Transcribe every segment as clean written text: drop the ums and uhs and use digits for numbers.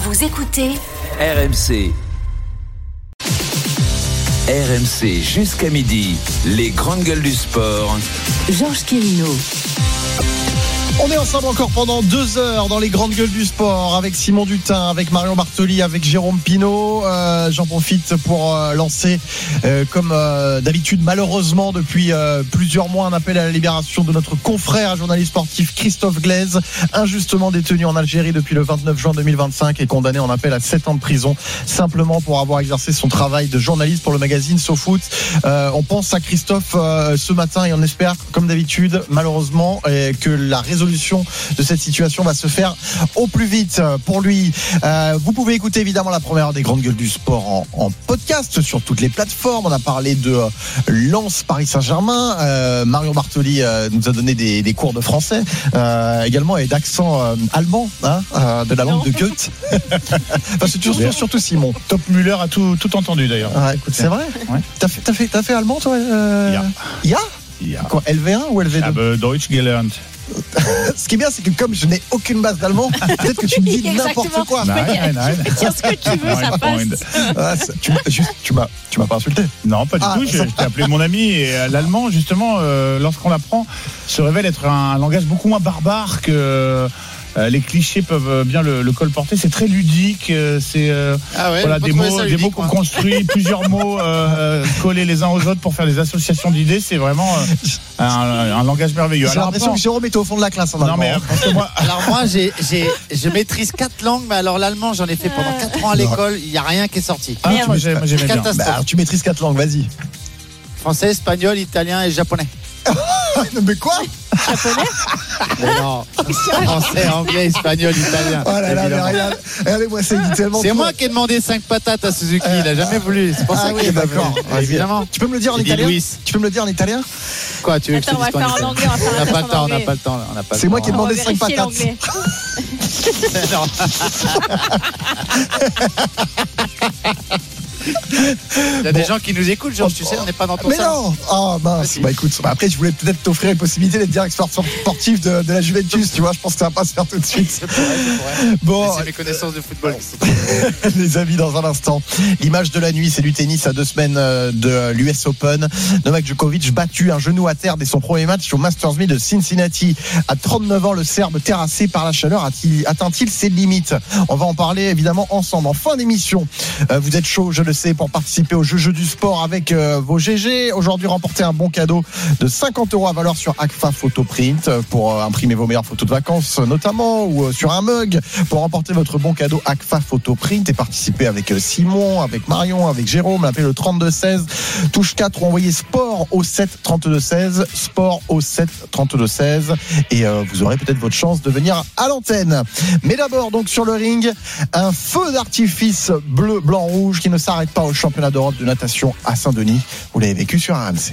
Vous écoutez RMC. RMC jusqu'à midi, les grandes gueules du sport. Georges Quirino. On est ensemble encore pendant 2 heures dans les grandes gueules du sport avec Simon Dutin, avec Marion Bartoli, avec Jérôme Pinault. J'en profite pour lancer, comme d'habitude malheureusement depuis plusieurs mois, un appel à la libération de notre confrère journaliste sportif Christophe Glaise, injustement détenu en Algérie depuis le 29 juin 2025 et condamné en appel à 7 ans de prison simplement pour avoir exercé son travail de journaliste pour le magazine SoFoot. On pense à Christophe ce matin et on espère, comme d'habitude, malheureusement, que la résolution de cette situation va se faire au plus vite pour lui. Vous pouvez écouter évidemment la première heure des grandes gueules du sport en podcast sur toutes les plateformes. On a parlé de Lens Paris Saint-Germain. Marion Bartoli nous a donné des cours de français également et d'accent allemand, de la langue de Goethe. Enfin, c'est surtout Simon. Top Müller a tout entendu d'ailleurs. Ah, écoute, c'est vrai. Ouais. T'as fait allemand toi? Ja. Quoi, LV1 ou LV2? Deutsch gelernt. Ce qui est bien, c'est que comme je n'ai aucune base d'allemand, peut-être que tu me dis n'importe quoi. Nein. Tu peux dire ce que tu veux, ça passe. Tu m'as pas insulté. Non, pas du tout. Je t'ai appelé mon ami. Et l'allemand, justement, lorsqu'on l'apprend, se révèle être un langage beaucoup moins barbare que... les clichés peuvent bien le colporter. C'est très ludique. C'est voilà, des mots qu'on construit, plusieurs mots collés les uns aux autres pour faire des associations d'idées. C'est vraiment un langage merveilleux. J'ai l'impression que Jérôme était au fond de la classe en allemand. Non, mais alors moi, je maîtrise 4 langues, mais alors l'allemand, j'en ai fait pendant 4 ans à l'école. Il n'y a rien qui est sorti. Moi, j'aimais bien. Alors, tu maîtrises 4 langues, vas-y. Français, espagnol, italien et japonais. Mais quoi? Japonais? Mais non. Français, anglais, espagnol, italien. Oh là là, mais regarde. Regardez-moi, c'est tellement. C'est moi qui ai demandé 5 patates à Suzuki. Il n'a jamais voulu. C'est pour ça qu'il est d'accord. Évidemment. Tu peux me le dire en italien? Tu peux me le dire en italien? Quoi, tu veux que je te dise on va faire en anglais, on n'a pas le temps. C'est moi qui ai demandé 5 patates. Il y a des gens qui nous écoutent, Georges, tu sais, on n'est pas dans ton salon. Mais non. Mince. Bah écoute, après je voulais peut-être t'offrir une possibilité d'être directeur sportif de la Juventus, tu vois, je pense que ça va pas se faire tout de suite. C'est vrai. Bon, c'est mes connaissances de football. les amis, dans un instant, l'image de la nuit, c'est du tennis à 2 semaines de l'US Open. Novak Djokovic battu un genou à terre dès son premier match au Masters 1000 de Cincinnati. À 39 ans, le Serbe terrassé par la chaleur atteint-il ses limites? On va en parler évidemment ensemble. En fin d'émission, vous êtes chaud, je le sais, pour participer au jeu du sport avec vos GG. Aujourd'hui, remportez un bon cadeau de 50 € à valeur sur Agfa Photoprint pour imprimer vos meilleures photos de vacances notamment, ou sur un mug pour remporter votre bon cadeau Agfa Photoprint et participer avec Simon, avec Marion, avec Jérôme. Appelez le 3216, touche 4 ou envoyez sport au 7 32 16, sport au 7 32 16 et vous aurez peut-être votre chance de venir à l'antenne. Mais d'abord, donc sur le ring, un feu d'artifice bleu, blanc, rouge qui ne s'arrête pas au championnat d'Europe de natation à Saint-Denis. Vous l'avez vécu sur RMC.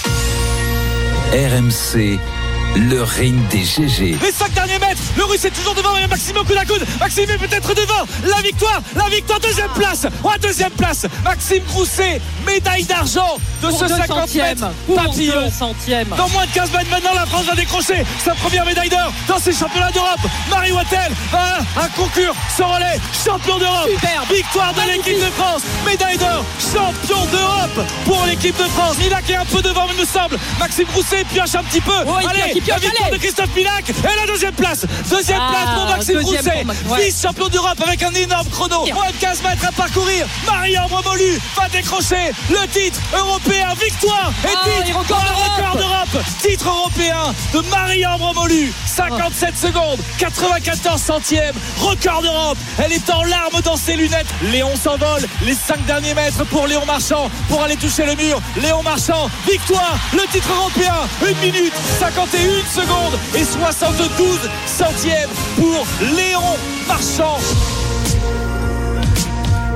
RMC, le ring des GG. Les 5 derniers mètres, le Russe est toujours devant, et Maxime au coude à coude. Maxime est peut-être devant. La victoire, deuxième place. Deuxième place. Maxime Grousset, médaille d'argent de ce 50 mètres papillon. Dans moins de 15 mètres maintenant, la France va décrocher sa première médaille d'or dans ces championnats d'Europe. Marie Wattel va conclure ce relais. Champion d'Europe. Superbe. Victoire de l'équipe de France. Médaille d'or. Champion d'Europe pour l'équipe de France. Milac est un peu devant, il me semble. Maxime Grousset pioche un petit peu. Allez, la victoire de Christophe Milac. Et la deuxième place. Deuxième place pour Maxime Grousset. Vice-champion d'Europe avec un énorme chrono. Moins de 15 mètres à parcourir. Marie-Ambre Molu va décrocher le titre européen. Victoire et titre record d'Europe. Titre européen de Marie-Ambre Molu. 57 secondes, 94 centièmes. Record d'Europe. Elle est en larmes dans ses lunettes. Léon s'envole. Les 5 derniers mètres pour Léon Marchand pour aller toucher le mur. Léon Marchand, victoire. Le titre européen. 1 minute 51 secondes et 72 centièmes pour Léon Marchand.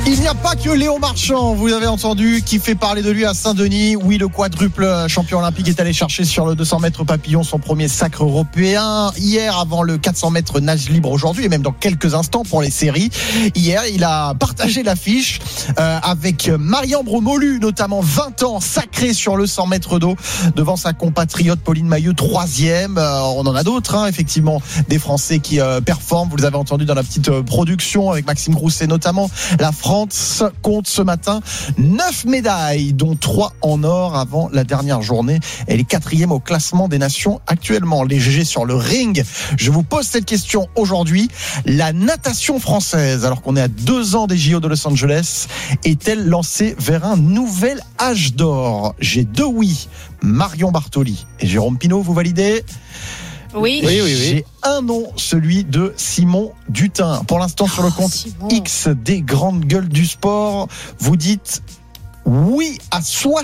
Il n'y a pas que Léon Marchand, vous avez entendu, qui fait parler de lui à Saint-Denis. Oui, le quadruple champion olympique est allé chercher sur le 200 mètres papillon son premier sacre européen. Hier, avant le 400 mètres nage libre aujourd'hui, et même dans quelques instants pour les séries. Hier, il a partagé l'affiche avec Marie-Ambre Molu, notamment 20 ans, sacrée sur le 100 mètres d'eau, devant sa compatriote Pauline Mailleux, 3e. On en a d'autres, effectivement, des Français qui performent. Vous les avez entendus dans la petite production avec Maxime Grousset notamment. La France compte ce matin 9 médailles, dont 3 en or avant la dernière journée. Elle est 4e au classement des nations actuellement. Les GG sur le ring. Je vous pose cette question aujourd'hui. La natation française, alors qu'on est à 2 ans des JO de Los Angeles, est-elle lancée vers un nouvel âge d'or? J'ai 2 oui. Marion Bartoli et Jérôme Pinault, vous validez? Oui. J'ai un nom, celui de Simon Dutin. Pour l'instant, sur le compte Simon. X des grandes gueules du sport, vous dites oui à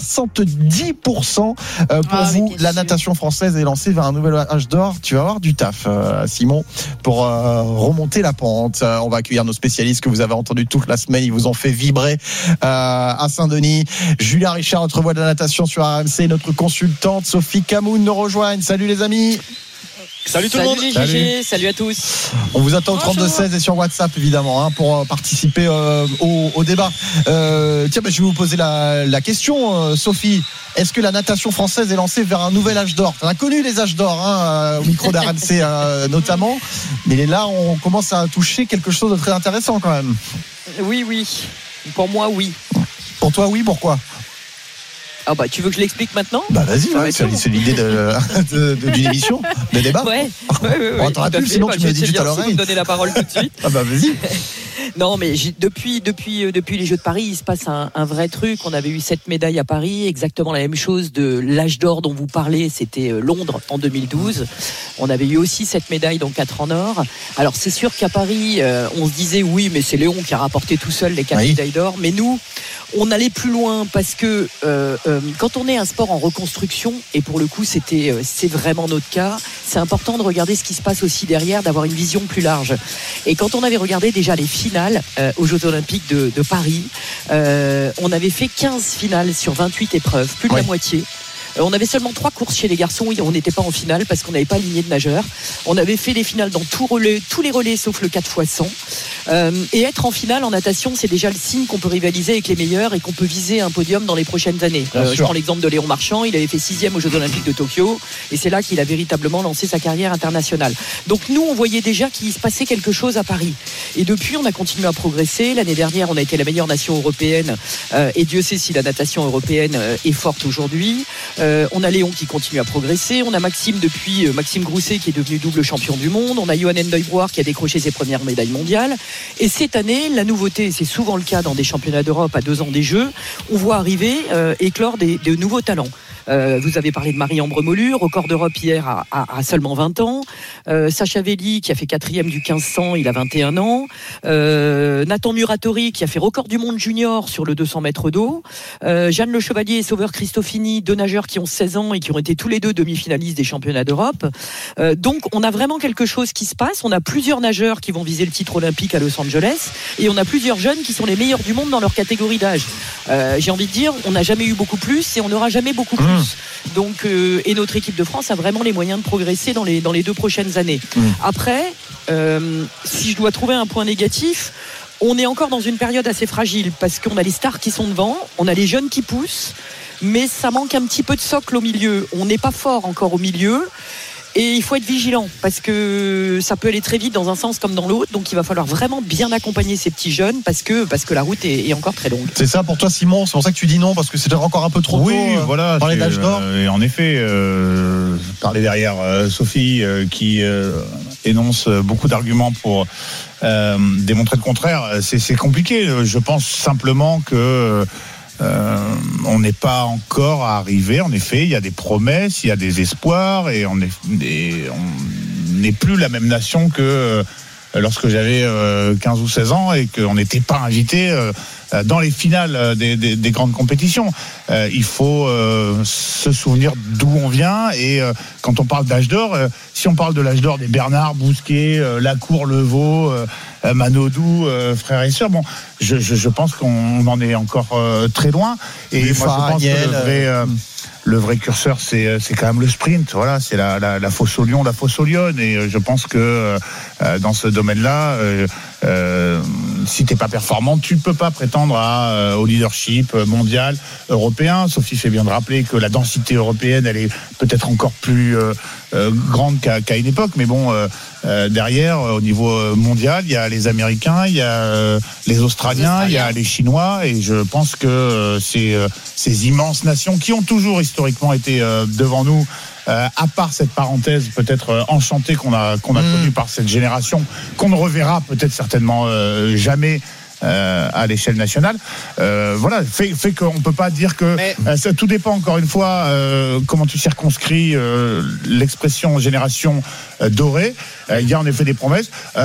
70% pour vous. La natation française est lancée vers un nouvel âge d'or. Tu vas avoir du taf, Simon, pour remonter la pente. On va accueillir nos spécialistes que vous avez entendus toute la semaine. Ils vous ont fait vibrer à Saint-Denis. Julien Richard, notre voix de la natation sur RMC. Notre consultante Sophie Camoun nous rejoigne. Salut les amis. Salut tout le monde. Salut les GG, salut à tous. On vous attend au 32-16 et sur WhatsApp évidemment pour participer au débat. Tiens, je vais vous poser la question, Sophie. Est-ce que la natation française est lancée vers un nouvel âge d'or? On a connu les âges d'or au micro d'RMC notamment, mais là on commence à toucher quelque chose de très intéressant quand même. Oui. Pour moi, oui. Pour toi, oui. Pourquoi? Ah bah tu veux que je l'explique maintenant? Bah vas-y, c'est l'idée d'une émission, de débat. Ouais. On t'en rappelle, sinon tu me dis juste à l'oreille. Vous me donnez la parole tout de suite. Ah bah vas-y. Non, mais depuis les Jeux de Paris, il se passe un vrai truc. On avait eu 7 médailles à Paris, exactement la même chose de l'âge d'or dont vous parlez, c'était Londres en 2012. On avait eu aussi 7 médailles, donc 4 en or. Alors c'est sûr qu'à Paris, on se disait oui, mais c'est Léon qui a rapporté tout seul les 4 médailles d'or. Mais nous, on allait plus loin parce que quand on est un sport en reconstruction, et pour le coup c'est vraiment notre cas, c'est important de regarder ce qui se passe aussi derrière, d'avoir une vision plus large. Et quand on avait regardé déjà les finales aux Jeux Olympiques de Paris, on avait fait 15 finales sur 28 épreuves, plus de la moitié. On avait seulement 3 courses chez les garçons, on n'était pas en finale parce qu'on n'avait pas aligné de nageurs. On avait fait des finales dans tous les relais sauf le 4x100. Et être en finale en natation, c'est déjà le signe qu'on peut rivaliser avec les meilleurs et qu'on peut viser un podium dans les prochaines années. Je prends l'exemple de Léon Marchand, il avait fait 6e aux Jeux Olympiques de Tokyo et c'est là qu'il a véritablement lancé sa carrière internationale. Donc nous, on voyait déjà qu'il se passait quelque chose à Paris. Et depuis, on a continué à progresser. L'année dernière, on a été la meilleure nation européenne et Dieu sait si la natation européenne est forte aujourd'hui. On a Léon qui continue à progresser. On a Maxime Grousset qui est devenu double champion du monde. On a Johan Enduyboer qui a décroché ses premières médailles mondiales. Et cette année, la nouveauté, c'est souvent le cas dans des championnats d'Europe à 2 ans des Jeux, on voit arriver, éclore de nouveaux talents. Vous avez parlé de Marie-Ambre Molu, record d'Europe hier à seulement 20 ans. Sacha Velli qui a fait 4e du 1500, il a 21 ans. Nathan Muratori qui a fait record du monde junior sur le 200 mètres d'eau. Jeanne Le Chevalier et Sauveur Christofini, 2 nageurs qui ont 16 ans et qui ont été tous les 2 demi-finalistes des championnats d'Europe. Donc on a vraiment quelque chose qui se passe. On a plusieurs nageurs qui vont viser le titre olympique à Los Angeles et on a plusieurs jeunes qui sont les meilleurs du monde dans leur catégorie d'âge. J'ai envie de dire, on n'a jamais eu beaucoup plus et on n'aura jamais beaucoup plus. Donc, et notre équipe de France a vraiment les moyens de progresser dans les 2 prochaines années. Après, si je dois trouver un point négatif, on est encore dans une période assez fragile parce qu'on a les stars qui sont devant, on a les jeunes qui poussent, mais ça manque un petit peu de socle au milieu. On n'est pas fort encore au milieu. Et il faut être vigilant parce que ça peut aller très vite dans un sens comme dans l'autre. Donc il va falloir vraiment bien accompagner ces petits jeunes parce que la route est encore très longue. C'est ça pour toi, Simon? C'est pour ça que tu dis non parce que c'est encore un peu trop tôt. Oui, voilà. Dans les d'âge d'or. Et en effet, je parlais derrière Sophie qui énonce beaucoup d'arguments pour démontrer le contraire. C'est compliqué. Je pense simplement que on n'est pas encore arrivé. En effet, il y a des promesses, il y a des espoirs, et on n'est plus la même nation que lorsque j'avais 15 ou 16 ans et qu'on n'était pas invité dans les finales des grandes compétitions. Il faut se souvenir d'où on vient, et quand on parle d'âge d'or, si on parle de l'âge d'or des Bernard, Bousquet, Lacour, Levaux, Manodou, frères et sœurs. Bon, je pense qu'on en est encore très loin. Et Buffa, moi, je pense que le vrai curseur, c'est quand même le sprint. Voilà, c'est la fosse au lion, la fosse aux lionnes. Et je pense que dans ce domaine-là, si t'es pas performant, tu peux pas prétendre au leadership mondial, européen. Sophie fait bien de rappeler que la densité européenne, elle est peut-être encore plus grande qu'à une époque. Mais bon, derrière, au niveau mondial, il y a les Américains, il y a les Australiens, il y a les Chinois. Et je pense que ces immenses nations qui ont toujours historiquement été devant nous, à part cette parenthèse peut-être enchantée qu'on a connue par cette génération, qu'on ne reverra peut-être certainement jamais à l'échelle nationale, voilà, fait qu'on peut pas dire que ça, tout dépend encore une fois comment tu circonscris l'expression génération dorée. Il y a en effet des promesses.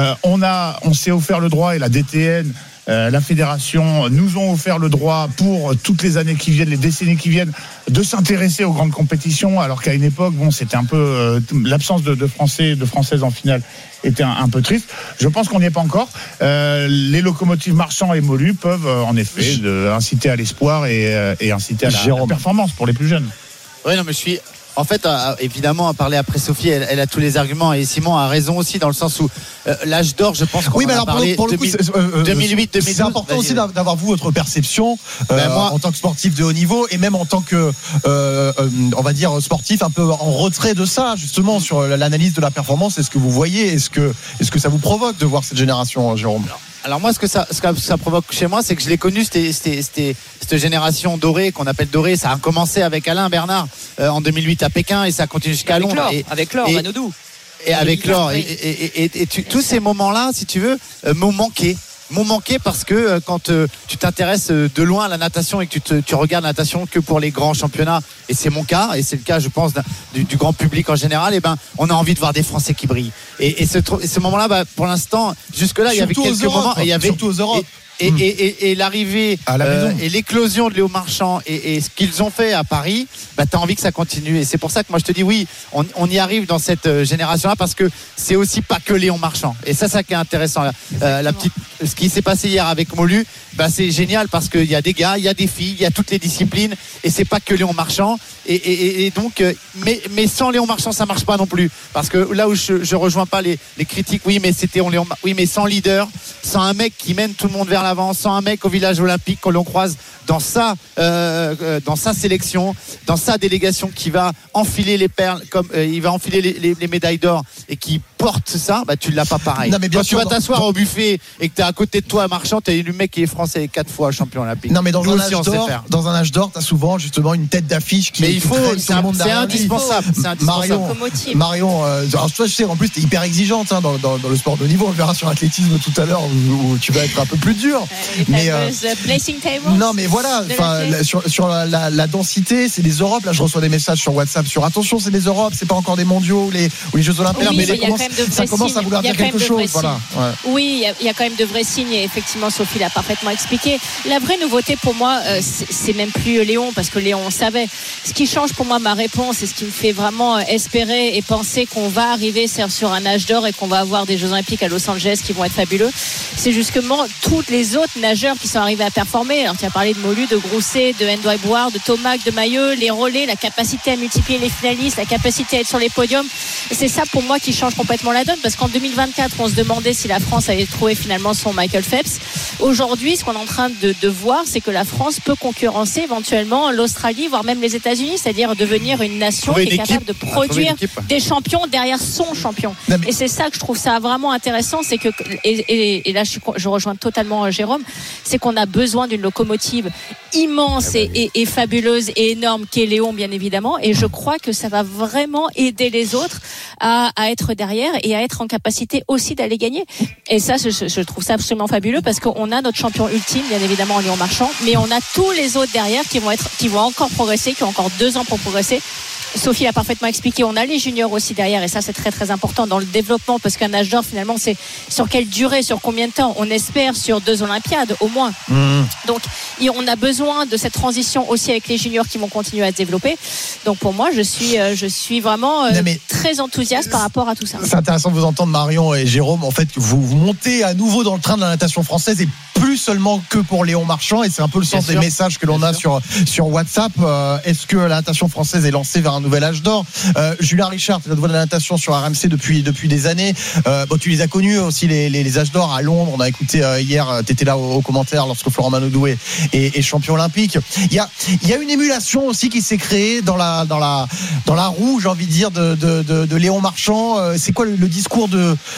On s'est offert le droit, et la DTN, la fédération nous ont offert le droit pour toutes les années qui viennent, les décennies qui viennent, de s'intéresser aux grandes compétitions, alors qu'à une époque, bon, c'était un peu l'absence de Françaises en finale était un peu triste. Je pense qu'on n'y est pas encore. Les locomotives Marchand et Molu peuvent en effet inciter à l'espoir et inciter à la performance pour les plus jeunes. Oui, non, mais je suis. En fait, évidemment, à parler après Sophie, elle a tous les arguments, et Simon a raison aussi dans le sens où l'âge d'or, je pense qu'on en a parlé. Pour le coup, 2008, 2012. C'est important aussi d'avoir vous votre perception moi, en tant que sportif de haut niveau, et même en tant que on va dire sportif un peu en retrait de ça, justement, sur l'analyse de la performance. Est-ce que vous voyez, est-ce que ça vous provoque de voir cette génération, Jérôme? Alors moi, ce que ça provoque chez moi, c'est que je l'ai connu, cette génération dorée, qu'on appelle dorée. Ça a commencé avec Alain Bernard en 2008 à Pékin, et ça a continué jusqu'à Londres. Avec Laure, Manodou. Et avec Laure. Et tous ces moments-là, si tu veux, m'ont manqué. Parce que quand tu t'intéresses de loin à la natation et que tu regardes la natation que pour les grands championnats, et c'est mon cas, et c'est le cas, je pense, du grand public en général, et ben on a envie de voir des Français qui brillent. Et ce moment-là, pour l'instant, jusque-là, il y avait quelques moments, et il y avait surtout aux Europes. Et l'arrivée et l'éclosion de Léo Marchand et ce qu'ils ont fait à Paris, t'as envie que ça continue. Et c'est pour ça que moi je te dis oui, on y arrive dans cette génération-là, parce que c'est aussi pas que Léon Marchand. Et ça qui est intéressant. Ce qui s'est passé hier avec Molu, c'est génial, parce qu'il y a des gars, il y a des filles, il y a toutes les disciplines, et c'est pas que Léon Marchand. Et donc, mais sans Léon Marchand, ça marche pas non plus. Parce que là où je rejoins pas les critiques, oui, mais sans leader, sans un mec qui mène tout le monde vers l'avant, sans un mec au village olympique que l'on croise dans sa sélection, dans sa délégation, qui va enfiler les perles, comme il va enfiler les médailles d'or, et qui porte ça, tu l'as pas pareil. Non, mais bien sûr, tu vas t'asseoir au buffet et que t'es à côté de toi Marchand, t'es le mec qui est français 4 fois champion olympique. Non, mais dans un âge d'or, t'as souvent justement une tête d'affiche qui. Mais il faut, c'est indispensable. Marion, alors toi, je sais, en plus t'es hyper exigeante dans le sport de niveau. On le verra sur l'athlétisme tout à l'heure, où tu vas être un peu plus dur. Mais placing tables. Non, mais voilà, sur la densité, c'est les Europes. Là, je reçois des messages sur WhatsApp sur attention, c'est les Europes, c'est pas encore des mondiaux ou les Jeux Olympiques. Oui, mais ça commence à vouloir dire quelque chose. Voilà. Ouais. Oui, il y a quand même de vrais signes, et effectivement, Sophie l'a parfaitement expliqué. La vraie nouveauté pour moi, c'est même plus Léon, parce que Léon, on savait. Ce qui change pour moi ma réponse, et ce qui me fait vraiment espérer et penser qu'on va arriver sur un âge d'or et qu'on va avoir des Jeux Olympiques à Los Angeles qui vont être fabuleux, c'est justement toutes les autres nageurs qui sont arrivés à performer. Alors, tu as parlé de Molu, de Grousset, de Ndoye Bouard, de Tomac, de Mailleux, les relais, la capacité à multiplier les finalistes, la capacité à être sur les podiums. C'est ça pour moi qui change complètement la donne, parce qu'en 2024, on se demandait si la France allait trouver finalement son Michael Phelps. Aujourd'hui, ce qu'on est en train de voir, c'est que la France peut concurrencer éventuellement l'Australie, voire même les États-Unis, c'est-à-dire devenir une nation qui est capable de produire des champions derrière son champion. Et c'est ça que je trouve ça vraiment intéressant, c'est que, et là je rejoins totalement Jérôme, c'est qu'on a besoin d'une locomotive immense et fabuleuse et énorme qu'est Léon, bien évidemment, et je crois que ça va vraiment aider les autres à être derrière et à être en capacité aussi d'aller gagner. Et ça, je trouve ça absolument fabuleux, parce qu'on a notre champion ultime, bien évidemment, Léon Marchand, mais on a tous les autres derrière qui vont encore progresser, qui ont encore 2 ans pour progresser. Sophie l'a parfaitement expliqué, on a les juniors aussi derrière et ça c'est très très important dans le développement parce qu'un nage d'or finalement c'est sur quelle durée, sur combien de temps, on espère sur 2 Olympiades au moins. Donc on a besoin de cette transition aussi avec les juniors qui vont continuer à se développer. Donc pour moi je suis vraiment très enthousiaste par rapport à tout ça. C'est intéressant de vous entendre Marion et Jérôme, en fait vous montez à nouveau dans le train de la natation française et plus seulement que pour Léon Marchand et c'est un peu le sens des messages que l'on a sur WhatsApp. Est-ce que la natation française est lancée vers un nouvel âge d'or? Julien Richard, tu es la voix de la natation sur RMC depuis des années. Tu les as connus aussi les âges d'or à Londres. On a écouté hier, tu étais là au commentaire lorsque Florent Manodou est champion olympique. Il y a une émulation aussi qui s'est créée dans la roue, j'ai envie de dire, de Léon Marchand. C'est quoi le discours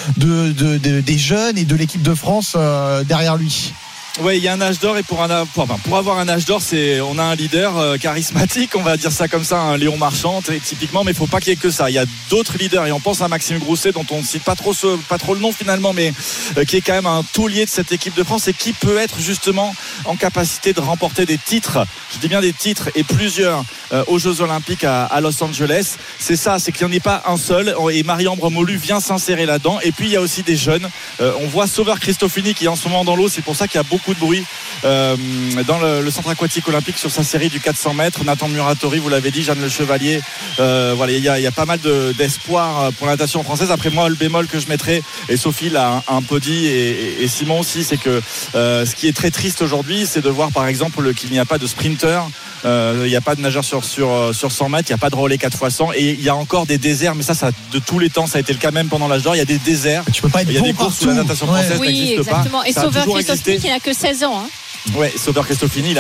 des jeunes et de l'équipe de France derrière lui? Oui, il y a un âge d'or et pour avoir un âge d'or, on a un leader charismatique, on va dire ça comme ça, un Léon Marchand typiquement, mais il ne faut pas qu'il y ait que ça. Il y a d'autres leaders et on pense à Maxime Grousset dont on ne cite pas trop le nom finalement, mais qui est quand même un taulier de cette équipe de France et qui peut être justement en capacité de remporter des titres, je dis bien des titres et plusieurs aux Jeux Olympiques à Los Angeles. C'est ça, c'est qu'il n'y en ait pas un seul et Marie-Ambre Molu vient s'insérer là-dedans. Et puis il y a aussi des jeunes. On voit Sauveur Christofini qui est en ce moment dans l'eau, c'est pour ça qu'il y a beaucoup de bruit dans le centre aquatique olympique sur sa série du 400 mètres. Nathan Muratori, vous l'avez dit, Jeanne Le Chevalier, voilà, il y a pas mal d'espoir pour la natation française. Après moi, le bémol que je mettrais, et Sophie l'a un peu dit et Simon aussi, c'est que ce qui est très triste aujourd'hui, c'est de voir par exemple qu'il n'y a pas de sprinter, il n'y a pas de nageur sur 100 mètres, il n'y a pas de relais 4x100 et il y a encore des déserts, mais ça de tous les temps, ça a été le cas même pendant l'âge d'or. Il y a des déserts, tu peux pas être il y a des courses où la natation française n'existe pas. Exactement. Et Sauveur Christofini qui n'a que 16 ans. Ouais, Sauveur Christofini,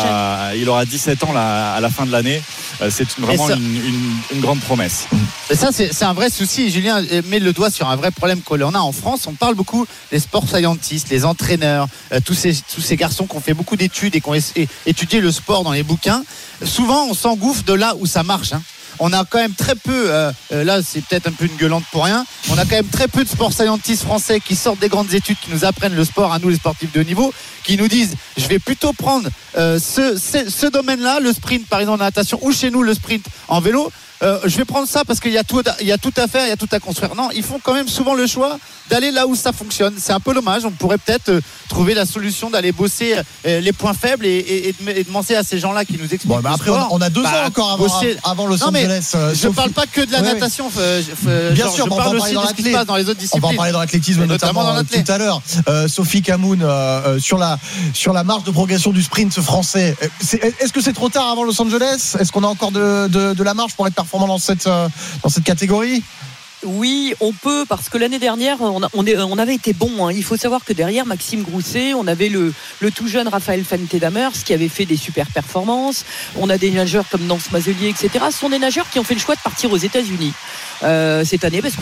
il aura 17 ans à la fin de l'année. C'est vraiment une grande promesse. Et ça, c'est un vrai souci. Julien met le doigt sur un vrai problème que l'on a en France. On parle beaucoup des sport scientistes, les entraîneurs, tous ces garçons qui ont fait beaucoup d'études et qui ont étudié le sport dans les bouquins. Souvent, on s'engouffre de là où ça marche. On a quand même très peu, là c'est peut-être un peu une gueulante pour rien, on a quand même très peu de sport scientistes français qui sortent des grandes études, qui nous apprennent le sport à nous les sportifs de haut niveau, qui nous disent je vais plutôt prendre ce domaine-là, le sprint par exemple en natation ou chez nous le sprint en vélo. Je vais prendre ça parce qu'il y a tout à faire, il y a tout à construire. Non, ils font quand même souvent le choix d'aller là où ça fonctionne. C'est un peu dommage. On pourrait peut-être trouver la solution d'aller bosser les points faibles et de demander à ces gens-là qui nous expliquent. Bon, après, on a 2 ans encore avant Los Angeles. Je ne parle pas que de la natation. Bien sûr, je parle aussi de ce qui se passe dans les autres disciplines. On va en parler dans l'athlétisme notamment tout à l'heure. Sophie Camoun, sur la marge de progression du sprint français. Est-ce que c'est trop tard avant Los Angeles? Est-ce qu'on a encore de la marge pour être performant dans cette catégorie? Oui, on peut, parce que l'année dernière, on avait été bon. Il faut savoir que derrière Maxime Grousset, on avait le tout jeune Raphaël Fente-Damers qui avait fait des super performances. On a des nageurs comme Nance Mazelier, etc. Ce sont des nageurs qui ont fait le choix de partir aux États-Unis cette année, parce qu'on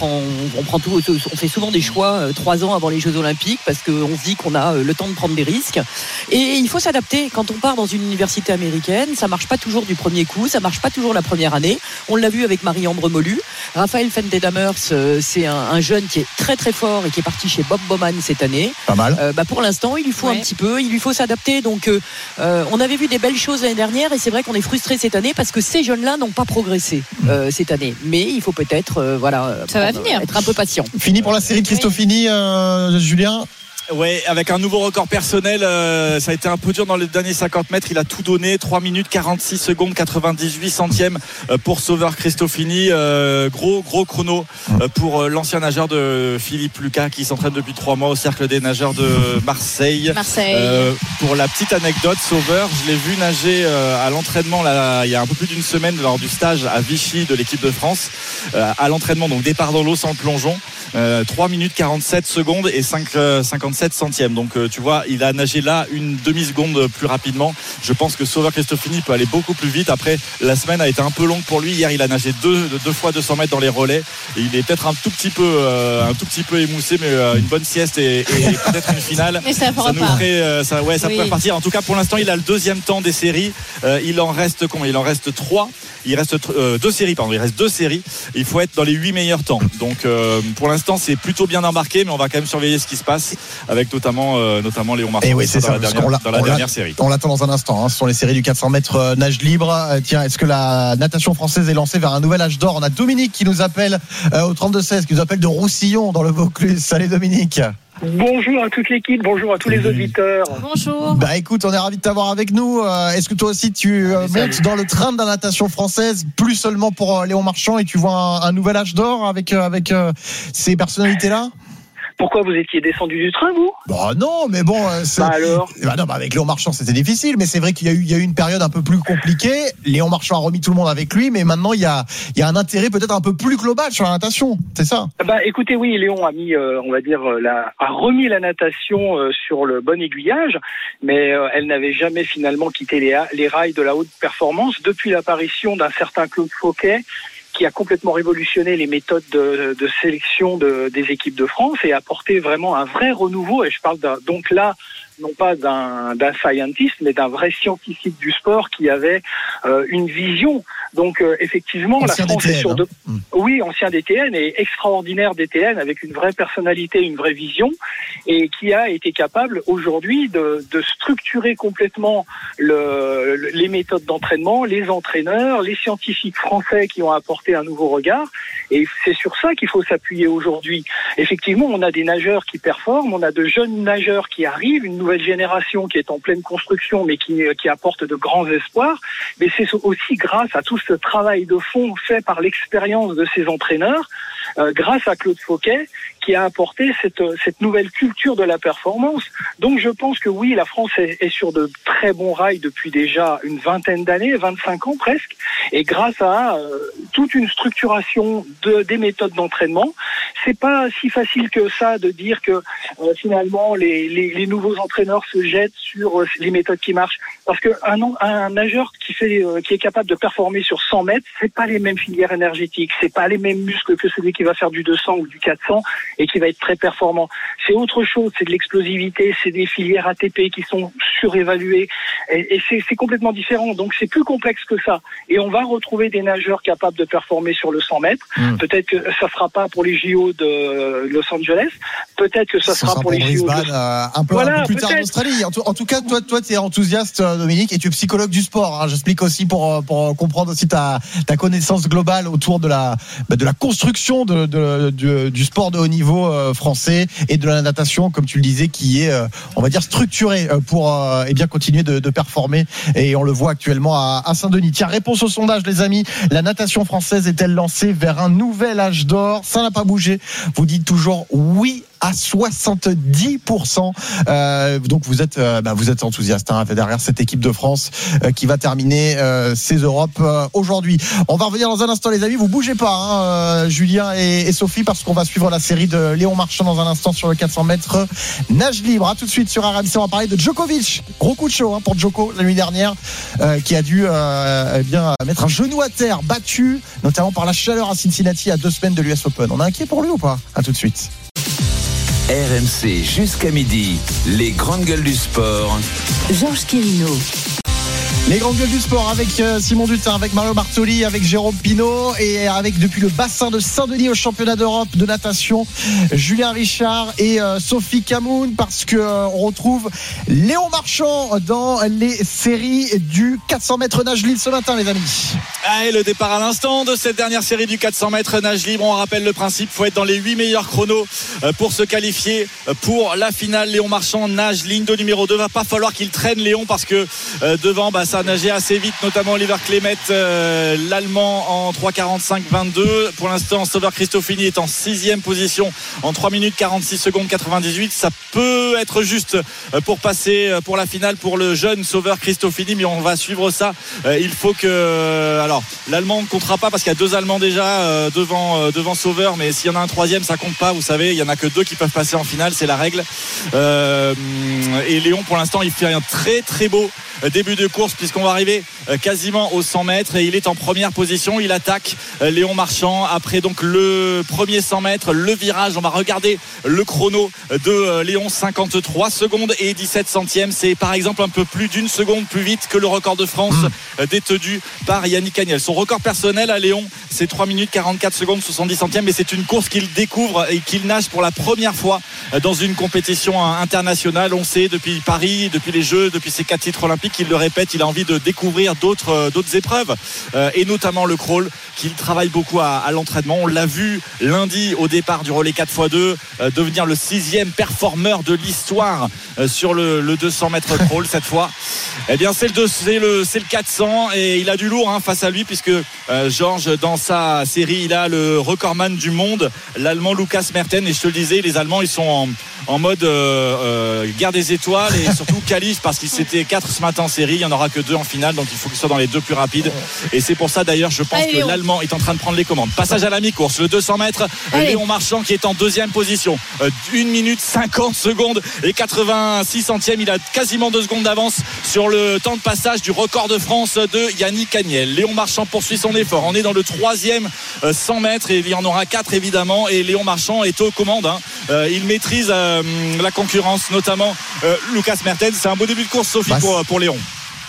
fait souvent des choix 3 ans avant les Jeux Olympiques, parce qu'on se dit qu'on a le temps de prendre des risques. Et il faut s'adapter. Quand on part dans une université américaine, ça marche pas toujours du premier coup, ça marche pas toujours la première année. On l'a vu avec Marie-Ambre Molu. Raphaël Fente-Damers, c'est un jeune qui est très très fort et qui est parti chez Bob Bowman cette année. Pas mal. Pour l'instant, il lui faut un petit peu, il lui faut s'adapter. Donc, on avait vu des belles choses l'année dernière et c'est vrai qu'on est frustré cette année parce que ces jeunes-là n'ont pas progressé cette année. Mais il faut peut-être, ça va venir. Être un peu patient. Fini pour la série de Christofini, Julien. Ouais, avec un nouveau record personnel, ça a été un peu dur dans les derniers 50 mètres. Il a tout donné, 3 minutes 46 secondes 98 centièmes pour Sauveur Christofini. Gros chrono pour l'ancien nageur de Philippe Lucas qui s'entraîne depuis 3 mois au Cercle des nageurs de Marseille. Pour la petite anecdote, Sauveur, je l'ai vu nager à l'entraînement là, il y a un peu plus d'une semaine lors du stage à Vichy de l'équipe de France. À l'entraînement, donc départ dans l'eau sans le plongeon. 3 minutes 47 secondes et 57 centièmes. Donc tu vois, il a nagé là une demi-seconde plus rapidement. Je pense que Sauveur Christofini peut aller beaucoup plus vite. Après, la semaine a été un peu longue pour lui. Hier, il a nagé deux fois 200 mètres dans les relais. Et il est peut-être un tout petit peu émoussé, mais une bonne sieste et peut-être une finale. Et ça nous ferait, ça pourrait partir. En tout cas, pour l'instant, il a le 2e temps des séries. Il en reste 3. Il reste 2 séries, pardon. Il reste 2 séries. Il faut être dans les 8 meilleurs temps. Donc, pour l'instant, c'est plutôt bien embarqué, mais on va quand même surveiller ce qui se passe avec notamment Léon Marchand. Et oui, c'est ça, dans la dernière série. On l'attend dans un instant. Ce sont les séries du 400 mètres nage libre. Tiens, est-ce que la natation française est lancée vers un nouvel âge d'or? On a Dominique qui nous appelle au 32-16, qui nous appelle de Roussillon dans le Vaucluse. Salut Dominique. Bonjour à toute l'équipe, bonjour à tous les auditeurs. Bonjour. Bah écoute, on est ravis de t'avoir avec nous. Est-ce que toi aussi tu montes dans le train de la natation française, plus seulement pour Léon Marchand, et tu vois un nouvel âge d'or avec ces personnalités-là? Pourquoi vous étiez descendu du train, vous? Bah non, mais bon. Alors non, avec Léon Marchand, c'était difficile, mais c'est vrai qu'il y a eu une période un peu plus compliquée. Léon Marchand a remis tout le monde avec lui, mais maintenant il y a un intérêt peut-être un peu plus global sur la natation, c'est ça? Bah écoutez, oui, Léon a mis, on va dire, a remis la natation sur le bon aiguillage, mais elle n'avait jamais finalement quitté les rails de la haute performance depuis l'apparition d'un certain Claude Fauquet, qui a complètement révolutionné les méthodes de sélection des équipes de France et apporté vraiment un vrai renouveau. Et je parle donc là, non pas d'un scientist, mais d'un vrai scientifique du sport qui avait une vision. Donc effectivement, ancien la France DTN, est sur oui, ancien DTN et extraordinaire DTN avec une vraie personnalité, une vraie vision, et qui a été capable aujourd'hui de structurer complètement les méthodes d'entraînement, les entraîneurs, les scientifiques français qui ont apporté un nouveau regard. Et c'est sur ça qu'il faut s'appuyer aujourd'hui. Effectivement, on a des nageurs qui performent, on a de jeunes nageurs qui arrivent, une nouvelle génération qui est en pleine construction, mais qui apporte de grands espoirs. Mais c'est aussi grâce à tout ce travail de fond fait par l'expérience de ces entraîneurs, grâce à Claude Fauquet, qui a apporté cette nouvelle culture de la performance. Donc je pense que oui, la France est sur de très bons rails depuis déjà une vingtaine d'années, 25 ans presque, et grâce à toute une structuration des méthodes d'entraînement. C'est pas si facile que ça de dire que finalement les nouveaux entraîneurs se jettent sur les méthodes qui marchent, parce que un nageur qui est capable de performer sur 100 mètres, c'est pas les mêmes filières énergétiques, c'est pas les mêmes muscles que celui qui va faire du 200 ou du 400 et qui va être très performant. C'est autre chose, c'est de l'explosivité, c'est des filières ATP qui sont surévaluées, et c'est complètement différent. Donc c'est plus complexe que ça. Et on va retrouver des nageurs capables de performer sur le 100 mètres. Peut-être que ça sera pas pour les JO de Los Angeles, peut-être que ça sera pour les JO un peu plus tard en Australie. En tout cas, toi tu es enthousiaste, Dominique, et tu es psychologue du sport, hein. J'explique aussi pour comprendre aussi ta connaissance globale autour de la construction du sport de haut niveau français et de la natation, comme tu le disais, qui est on va dire structuré pour bien continuer de performer, et on le voit actuellement à Saint-Denis. Tiens, réponse au sondage, les amis: la natation française est-elle lancée vers un nouvel âge d'or? Ça n'a pas bougé, vous dites toujours oui à 70%. Donc vous êtes enthousiaste, hein, derrière cette équipe de France qui va terminer ces Europes aujourd'hui. On va revenir dans un instant, les amis, vous bougez pas, hein, Julien et Sophie, parce qu'on va suivre la série de Léon Marchand dans un instant sur le 400 mètres nage libre. À tout de suite sur RMC. On va parler de Djokovic. Gros coup de chaud, hein, pour Djoko la nuit dernière, qui a dû mettre un genou à terre, battu notamment par la chaleur à Cincinnati à 2 semaines de l'US Open. On est inquiet pour lui ou pas? À tout de suite. RMC jusqu'à midi, les grandes gueules du sport. Georges Quirino. Les grandes gueules du sport avec Simon Dutin, avec Mario Bartoli, avec Jérôme Pinault, et avec depuis le bassin de Saint-Denis au championnat d'Europe de natation, Julien Richard et Sophie Camoun, parce que on retrouve Léon Marchand dans les séries du 400 mètres nage libre ce matin, les amis. Et le départ à l'instant de cette dernière série du 400 mètres nage libre. On rappelle le principe, il faut être dans les 8 meilleurs chronos pour se qualifier pour la finale. Léon Marchand nage ligne de numéro 2. Va pas falloir qu'il traîne Léon, parce que devant, ça a nagé assez vite, notamment Oliver Klemet, l'Allemand, en 3:45-22. Pour l'instant, Sauber Christofini est en 6e position en 3 minutes 46 secondes 98. Ça peut être juste pour passer pour la finale pour le jeune Sauber Christofini, mais on va suivre ça. Il faut que... Alors, l'Allemand ne comptera pas, parce qu'il y a 2 Allemands déjà devant Sauber, mais s'il y en a un 3e, ça compte pas. Vous savez, il y en a que 2 qui peuvent passer en finale, c'est la règle. Et Léon, pour l'instant, il fait un très très beau début de course, puisqu'on va arriver quasiment aux 100 mètres et il est en première position. Il attaque Léon Marchand après donc le premier 100 mètres, le virage. On va regarder le chrono de Léon, 53 secondes et 17 centièmes. C'est par exemple un peu plus d'une seconde plus vite que le record de France détenu par Yannick Agnel. Son record personnel à Léon, c'est 3 minutes 44 secondes 70 centièmes, mais c'est une course qu'il découvre et qu'il nage pour la première fois dans une compétition internationale. On sait depuis Paris, depuis les Jeux, depuis ses 4 titres olympiques, il le répète, il a envie de découvrir d'autres épreuves et notamment le crawl qu'il travaille beaucoup à l'entraînement. On l'a vu lundi au départ du relais 4x2 devenir le 6e performeur de l'histoire sur le 200 mètres crawl cette fois. Eh bien c'est le 400 et il a du lourd face à lui puisque Georges dans sa série il a le recordman du monde, l'allemand Lukas Mertens, et je te le disais, les Allemands ils sont en mode guerre des étoiles et surtout qualif parce qu'ils étaient 4 ce matin en série, il n'y en aura que 2 en finale, donc il faut qu'ils soient dans les 2 plus rapides et c'est pour ça d'ailleurs je pense que l'Allemand est en train de prendre les commandes. Passage à la mi-course, le 200 mètres, Léon Marchand qui est en deuxième position, 1 minute 50 secondes et 86 centièmes, il a quasiment 2 secondes d'avance sur le temps de passage du record de France de Yannick Agnel. Léon Marchand poursuit son effort, on est dans le 3e 100 mètres et il y en aura 4 évidemment et Léon Marchand est aux commandes, il maîtrise la concurrence, notamment Lukas Mertens. C'est un beau début de course, Sophie, pour Léon.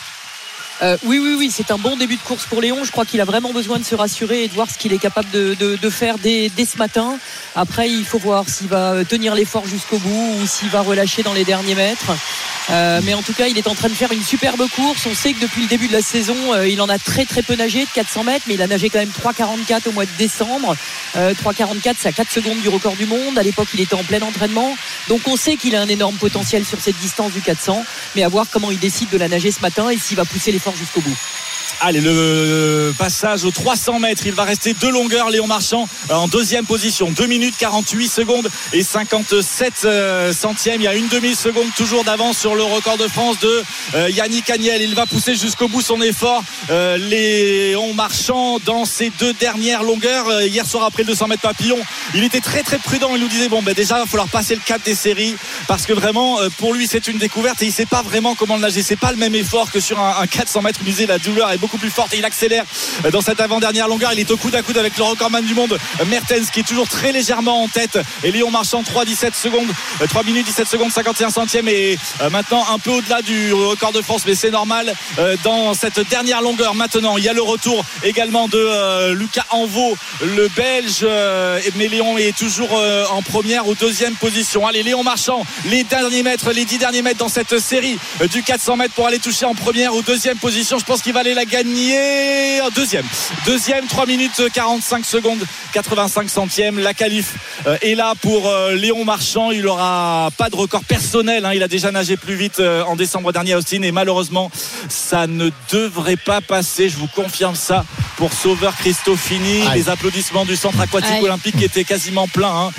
Oui, c'est un bon début de course pour Léon. Je crois qu'il a vraiment besoin de se rassurer et de voir ce qu'il est capable de faire dès ce matin. Après, il faut voir s'il va tenir l'effort jusqu'au bout ou s'il va relâcher dans les derniers mètres. Mais en tout cas, il est en train de faire une superbe course. On sait que depuis le début de la saison, il en a très très peu nagé de 400 mètres, mais il a nagé quand même 3,44 au mois de décembre. 3,44, c'est à 4 secondes du record du monde. À l'époque, il était en plein entraînement. Donc on sait qu'il a un énorme potentiel sur cette distance du 400, mais à voir comment il décide de la nager ce matin et s'il va pousser l'effort jusqu'au bout. Allez, le passage aux 300 mètres, il va rester 2 longueurs. Léon Marchand en deuxième position, 2 minutes 48 secondes et 57 centièmes. Il y a une demi-seconde toujours d'avance sur le record de France de Yannick Agnel. Il va pousser jusqu'au bout son effort. Léon Marchand dans ses 2 dernières longueurs. Hier soir après le 200 mètres papillon, il était très très prudent. Il nous disait déjà il va falloir passer le cap des séries parce que vraiment pour lui c'est une découverte et il sait pas vraiment comment le nager. C'est pas le même effort que sur un 400 mètres. Il disait la douleur est beaucoup plus forte et il accélère dans cette avant-dernière longueur. Il est au coude à coude avec le recordman du monde Mertens qui est toujours très légèrement en tête et Léon Marchand 3 minutes 17 secondes 51 centièmes et maintenant un peu au-delà du record de France, mais c'est normal dans cette dernière longueur. Maintenant il y a le retour également de Lucas Anvaux, le Belge, mais Léon est toujours en première ou deuxième position. Allez, Léon Marchand, les 10 derniers mètres dans cette série du 400 mètres pour aller toucher en première ou deuxième position. Je pense qu'il va aller la gagner en deuxième 3 minutes 45 secondes 85 centièmes. La qualif est là pour Léon Marchand. Il n'aura pas de record personnel, il a déjà nagé plus vite en décembre dernier à Austin et malheureusement ça ne devrait pas passer, je vous confirme ça, pour Sauveur Cristofini. Les applaudissements du centre aquatique olympique qui était quasiment plein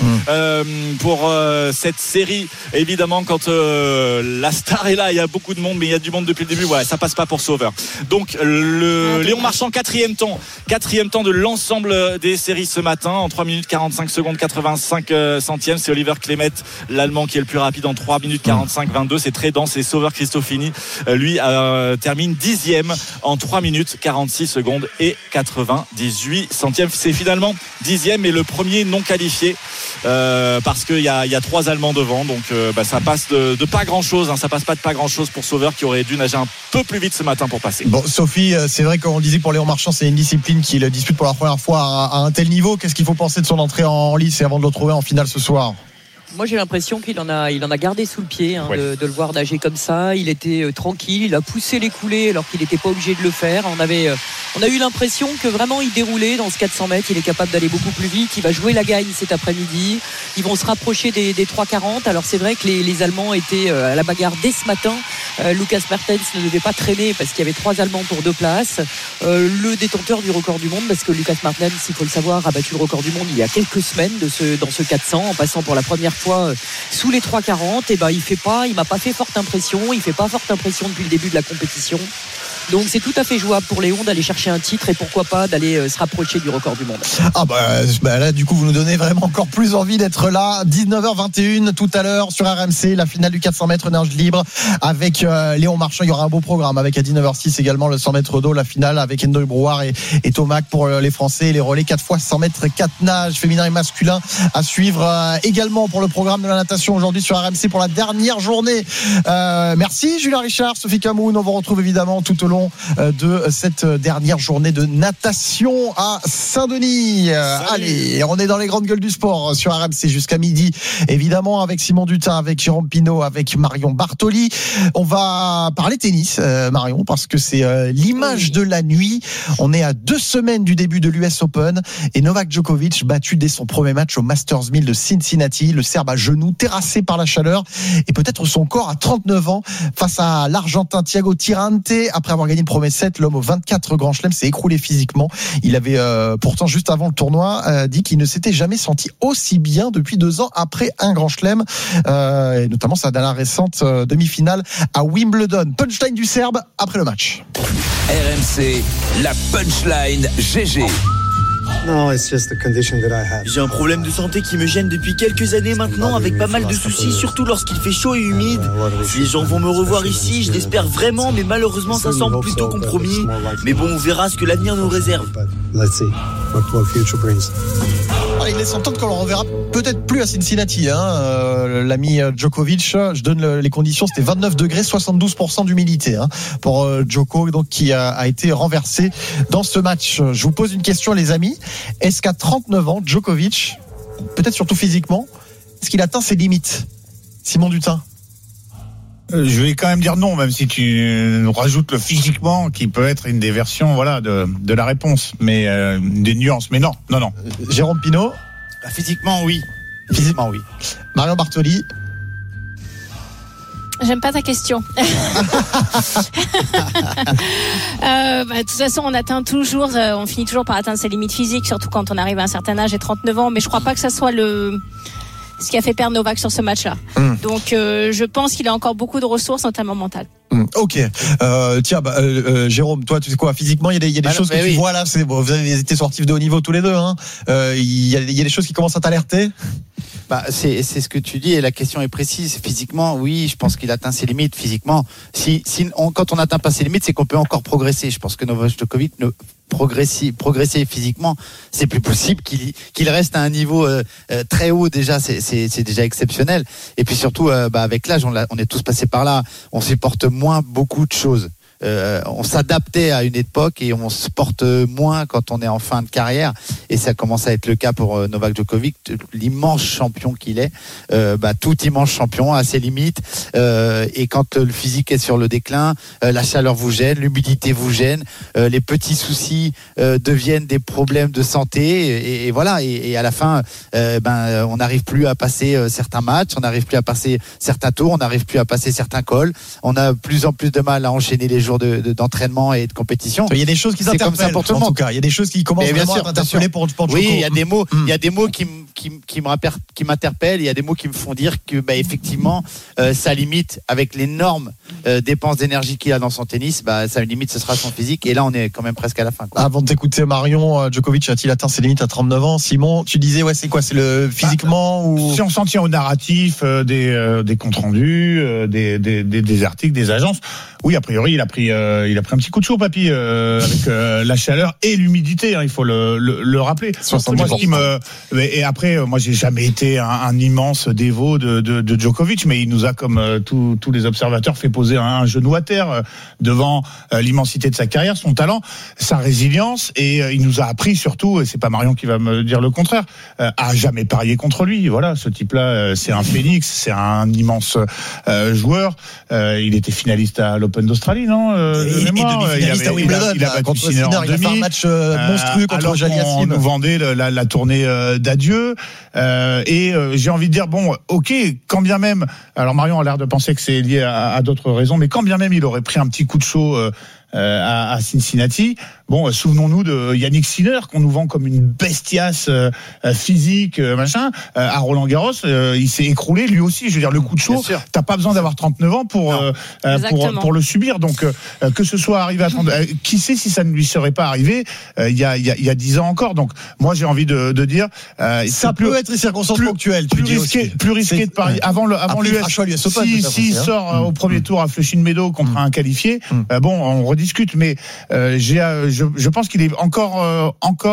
pour cette série. Évidemment quand la star est là, il y a beaucoup de monde, mais il y a du monde depuis le début, ça passe pas pour Sauveur. Donc Léon Marchand, quatrième temps de l'ensemble des séries ce matin en 3 minutes 45 secondes 85 centièmes. C'est Oliver Klemet, l'Allemand, qui est le plus rapide en 3 minutes 45 22. C'est très dense. Et Sauveur Cristofini lui termine 10e en 3 minutes 46 secondes et 98 centièmes. C'est finalement 10e mais le premier non qualifié parce qu'il y a 3 Allemands devant, donc ça passe de pas grand chose, ça passe pas de pas grand chose pour Sauveur qui aurait dû nager un peu plus vite ce matin pour passer. Bon, Sophie, c'est vrai qu'on le disait pour Léon Marchand, c'est une discipline qu'il dispute pour la première fois à un tel niveau. Qu'est-ce qu'il faut penser de son entrée en lice et avant de le retrouver en finale ce soir? Moi j'ai l'impression qu'il en a gardé sous le pied de le voir nager comme ça. Il était tranquille, il a poussé les coulées alors qu'il n'était pas obligé de le faire. On a eu l'impression que vraiment il déroulait dans ce 400 mètres. Il est capable d'aller beaucoup plus vite. Il va jouer la gagne cet après-midi. Ils vont se rapprocher des 3,40. Alors c'est vrai que les Allemands étaient à la bagarre dès ce matin. Lukas Mertens ne devait pas traîner parce qu'il y avait 3 Allemands pour 2 places. Le détenteur du record du monde, parce que Lukas Mertens, il faut le savoir, a battu le record du monde il y a quelques semaines dans ce 400 en passant pour la première fois sous les 3,40. Et il m'a pas fait forte impression. Il fait pas forte impression depuis le début de la compétition. Donc c'est tout à fait jouable pour Léon d'aller chercher un titre et pourquoi pas d'aller se rapprocher du record du monde. Ah bah là du coup vous nous donnez vraiment encore plus envie d'être là. 19h21 tout à l'heure sur RMC, la finale du 400 mètres nage libre avec Léon Marchand. Il y aura un beau programme avec à 19h06 également le 100 mètres d'eau, la finale avec Endo Brouard et Tomac pour les Français, et les relais 4 x 100 mètres 4 nages féminin et masculin à suivre également pour le programme de la natation aujourd'hui sur RMC pour la dernière journée. Merci Julien Richard, Sophie Camoun. On vous retrouve évidemment tout au long de cette dernière journée de natation à Saint-Denis. Allez, on est dans les grandes gueules du sport sur RMC jusqu'à midi, évidemment avec Simon Dutin, avec Jérôme Pinault, avec Marion Bartoli. On va parler tennis, Marion, parce que c'est l'image de la nuit. On est à 2 semaines du début de l'US Open et Novak Djokovic battu dès son premier match au Masters 1000 de Cincinnati. Le Serbe à genoux, terrassé par la chaleur et peut-être son corps à 39 ans face à l'Argentin Thiago Tirante. Après avoir gagné le premier set, l'homme aux 24 grands chelems s'est écroulé physiquement. Il avait pourtant juste avant le tournoi dit qu'il ne s'était jamais senti aussi bien depuis 2 ans après un grand chelem, et notamment sa dernière récente demi-finale à Wimbledon. Punchline du Serbe après le match. RMC, la punchline GG. J'ai un problème de santé qui me gêne depuis quelques années maintenant, avec pas mal de soucis, surtout lorsqu'il fait chaud et humide. Si les gens vont me revoir ici, je l'espère vraiment, mais malheureusement ça semble plutôt compromis. Mais bon, on verra ce que l'avenir nous réserve. Il laisse entendre qu'on le reverra peut-être plus à Cincinnati, l'ami Djokovic. Je donne les conditions, c'était 29 degrés, 72% d'humidité pour Djoko, donc qui a été renversé dans ce match. Je vous pose une question, les amis. Est-ce qu'à 39 ans, Djokovic, peut-être surtout physiquement, est-ce qu'il atteint ses limites? Simon Dutin. Je vais quand même dire non, même si tu rajoutes le physiquement, qui peut être une des versions, de la réponse, mais des nuances. Mais non. Jérôme Pinault. Physiquement, oui. Physiquement, oui. Marion Bartoli. J'aime pas ta question. De toute façon, on finit toujours par atteindre ses limites physiques, surtout quand on arrive à un certain âge et 39 ans. Mais je crois pas que ça soit ce qui a fait perdre Novak sur ce match-là. Donc, je pense qu'il a encore beaucoup de ressources, notamment mentales. Ok. Jérôme, toi, tu sais quoi, physiquement, il y a des choses que tu vois là. Vous avez été sportifs de haut niveau tous les deux. Il y a des choses qui commencent à t'alerter. C'est ce que tu dis et la question est précise. Physiquement, oui, je pense qu'il atteint ses limites. Physiquement, quand on n'atteint pas ses limites, c'est qu'on peut encore progresser. Je pense que Novak Djokovic progresser physiquement, c'est plus possible qu'il reste à un niveau très haut déjà. C'est déjà exceptionnel. Et puis surtout, avec l'âge, on est tous passés par là. On supporte moins beaucoup de choses. On s'adaptait à une époque et on se porte moins quand on est en fin de carrière, et ça commence à être le cas pour Novak Djokovic, l'immense champion qu'il est. Tout immense champion a ses limites, et quand le physique est sur le déclin, la chaleur vous gêne, l'humidité vous gêne, les petits soucis deviennent des problèmes de santé, et voilà, et à la fin on n'arrive plus à passer certains matchs, on n'arrive plus à passer certains tours, on n'arrive plus à passer certains cols, on a plus en plus de mal à enchaîner les jours d'entraînement et de compétition. Il y a des choses qui t'interpellent, en tout cas. Il y a des choses qui commencent vraiment à t'interpeller pour Djoko. Oui, il y a des mots, qui m'interpellent, il y a des mots qui me font dire que effectivement sa limite, avec l'énorme dépense d'énergie qu'il a dans son tennis, sa limite ce sera son physique, et là on est quand même presque à la fin, quoi. Avant de t'écouter, Marion, Djokovic a-t-il atteint ses limites à 39 ans? Simon, tu disais c'est quoi, c'est le physiquement ou... Si on s'en tient au narratif des comptes rendus, des articles, des agences, oui, a priori il a pris un petit coup de chaud, papy, avec la chaleur et l'humidité, il faut le rappeler. Et après, moi j'ai jamais été un immense dévot de Djokovic, mais il nous a, comme tous les observateurs, fait poser un genou à terre devant l'immensité de sa carrière, son talent, sa résilience, et il nous a appris surtout, et c'est pas Marion qui va me dire le contraire, à jamais parier contre lui. Voilà, ce type-là, c'est un phénix, c'est un immense joueur. Il était finaliste à l'Open d'Australie, non? Il a battu Sinner en demi. Il a fait un match monstrueux contre Jalil. On nous vendait la tournée d'adieu, et j'ai envie de dire, ok, quand bien même, alors Marion a l'air de penser que c'est lié à d'autres raisons, mais quand bien même il aurait pris un petit coup de chaud à Cincinnati. Bon, souvenons-nous de Yannick Sinner qu'on nous vend comme une bestiace physique, machin. À Roland-Garros, il s'est écroulé lui aussi. Je veux dire, le coup de chaud, t'as pas besoin d'avoir 39 ans pour le subir. Donc que ce soit arrivé à 30, qui sait si ça ne lui serait pas arrivé il y a 10 ans encore. Donc moi j'ai envie de dire ça peut être une circonstance ponctuelle. Plus risqué de parier avant l'US. S'il sort au premier tour à Flushing Meadows contre un qualifié, bon, on rediscute. Mais je pense qu'il est encore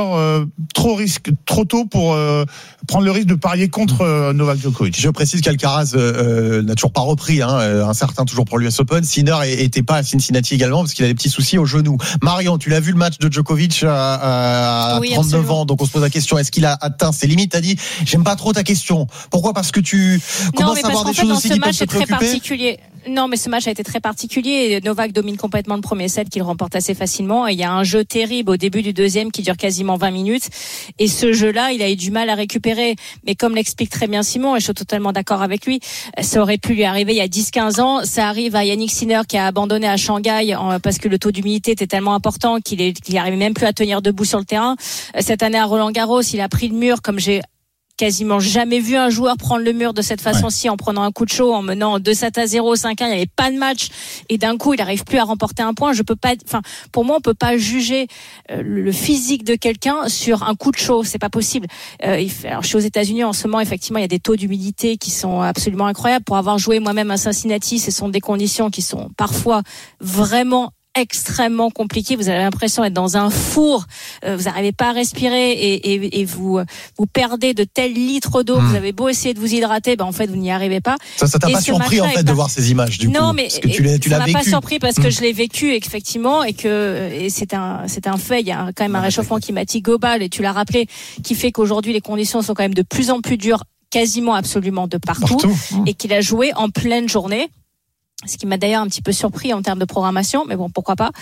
trop tôt pour prendre le risque de parier contre Novak Djokovic. Je précise qu'Alcaraz n'a toujours pas repris, incertain toujours pour l'US Open. Sinner était pas à Cincinnati également parce qu'il a des petits soucis au genou. Marion, tu l'as vu le match de Djokovic à 39 absolument. Ans, donc on se pose la question, est-ce qu'il a atteint ses limites? T'as dit, j'aime pas trop ta question. Pourquoi? Parce que tu commences à avoir des choses aussi qui peuvent te préoccuper. Non, mais ce match a été très particulier. Novak domine complètement le premier set qu'il remporte assez facilement. Et il y a un jeu terrible au début du deuxième qui dure quasiment 20 minutes. Et ce jeu-là, il a eu du mal à récupérer. Mais comme l'explique très bien Simon, et je suis totalement d'accord avec lui, ça aurait pu lui arriver il y a 10-15 ans. Ça arrive à Yannick Sinner qui a abandonné à Shanghai parce que le taux d'humidité était tellement important qu'il arrivait même plus à tenir debout sur le terrain. Cette année à Roland-Garros, il a pris le mur comme j'ai quasiment jamais vu un joueur prendre le mur de cette façon-ci, en prenant un coup de chaud, en menant 2-7-0, 5-1, il n'y avait pas de match, et d'un coup il n'arrive plus à remporter un point. Pour moi on peut pas juger le physique de quelqu'un sur un coup de chaud, c'est pas possible. Alors je suis aux États-Unis en ce moment, effectivement il y a des taux d'humidité qui sont absolument incroyables. Pour avoir joué moi-même à Cincinnati, ce sont des conditions qui sont parfois vraiment extrêmement compliqué. Vous avez l'impression d'être dans un four. Vous n'arrivez pas à respirer et vous perdez de tels litres d'eau. Vous avez beau essayer de vous hydrater, en fait vous n'y arrivez pas. Ça t'a pas surpris en fait de voir ces images du coup? Non, mais parce que tu l'as vécu. Ça m'a pas surpris parce que je l'ai vécu effectivement et c'est un fait. Il y a quand même un réchauffement climatique global et tu l'as rappelé qui fait qu'aujourd'hui les conditions sont quand même de plus en plus dures, quasiment absolument de partout. Et qu'il a joué en pleine journée. Ce qui m'a d'ailleurs un petit peu surpris en termes de programmation, mais bon, pourquoi pas.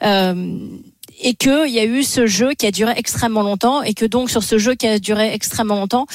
Et qu'il y a eu ce jeu qui a duré extrêmement longtemps, et que donc sur ce jeu qui a duré extrêmement longtemps,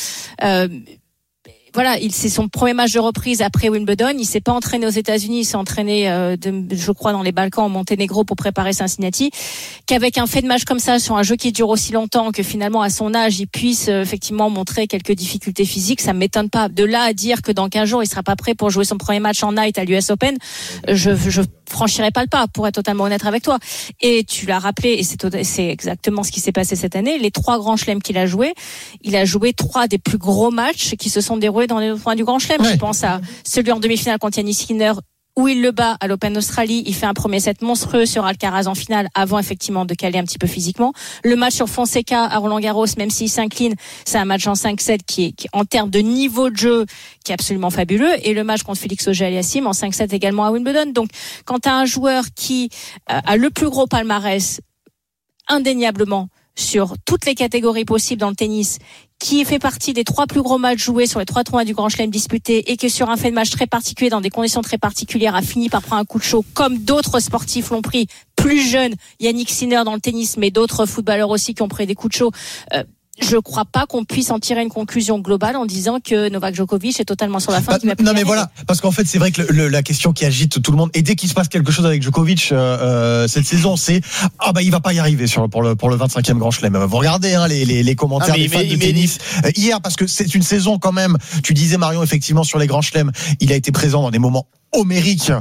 voilà, c'est son premier match de reprise après Wimbledon. Il s'est pas entraîné aux États-Unis, il s'est entraîné, je crois, dans les Balkans, au Monténégro pour préparer Cincinnati. Qu'avec un fait de match comme ça, sur un jeu qui dure aussi longtemps, que finalement à son âge, il puisse effectivement montrer quelques difficultés physiques, ça m'étonne pas. De là à dire que dans 15 jours, il sera pas prêt pour jouer son premier match en night à l'US Open, je franchirai pas le pas, pour être totalement honnête avec toi. Et tu l'as rappelé, et c'est exactement ce qui s'est passé cette année. Les 3 grands chelems qu'il a joué, il a joué 3 des plus gros matchs qui se sont déroulés dans les points du Grand Chelem. Je pense à celui en demi-finale contre Yannick Sinner, où il le bat à l'Open d'Australie. Il fait un premier set monstrueux sur Alcaraz en finale, avant effectivement de caler un petit peu physiquement. Le match sur Fonseca à Roland-Garros, même s'il s'incline, c'est un match en 5-7 qui est en termes de niveau de jeu qui est absolument fabuleux. Et le match contre Félix Auger-Aliassime en 5-7 également à Wimbledon. Donc quand tu as un joueur qui a le plus gros palmarès indéniablement sur toutes les catégories possibles dans le tennis, qui fait partie des 3 plus gros matchs joués sur les 3 tournois du Grand Chelem disputés, et que sur un fait de match très particulier, dans des conditions très particulières, a fini par prendre un coup de chaud, comme d'autres sportifs l'ont pris, plus jeunes, Yannick Sinner dans le tennis, mais d'autres footballeurs aussi qui ont pris des coups de chaud. Je crois pas qu'on puisse en tirer une conclusion globale en disant que Novak Djokovic est totalement sur la fin. Non mais voilà, parce qu'en fait c'est vrai que la question qui agite tout le monde, et dès qu'il se passe quelque chose avec Djokovic cette saison, c'est il va pas y arriver pour le 25e Grand Chelem. Vous regardez les commentaires des fans de tennis hier, parce que c'est une saison quand même. Tu disais Marion, effectivement, sur les Grands Chelems, il a été présent dans des moments homérique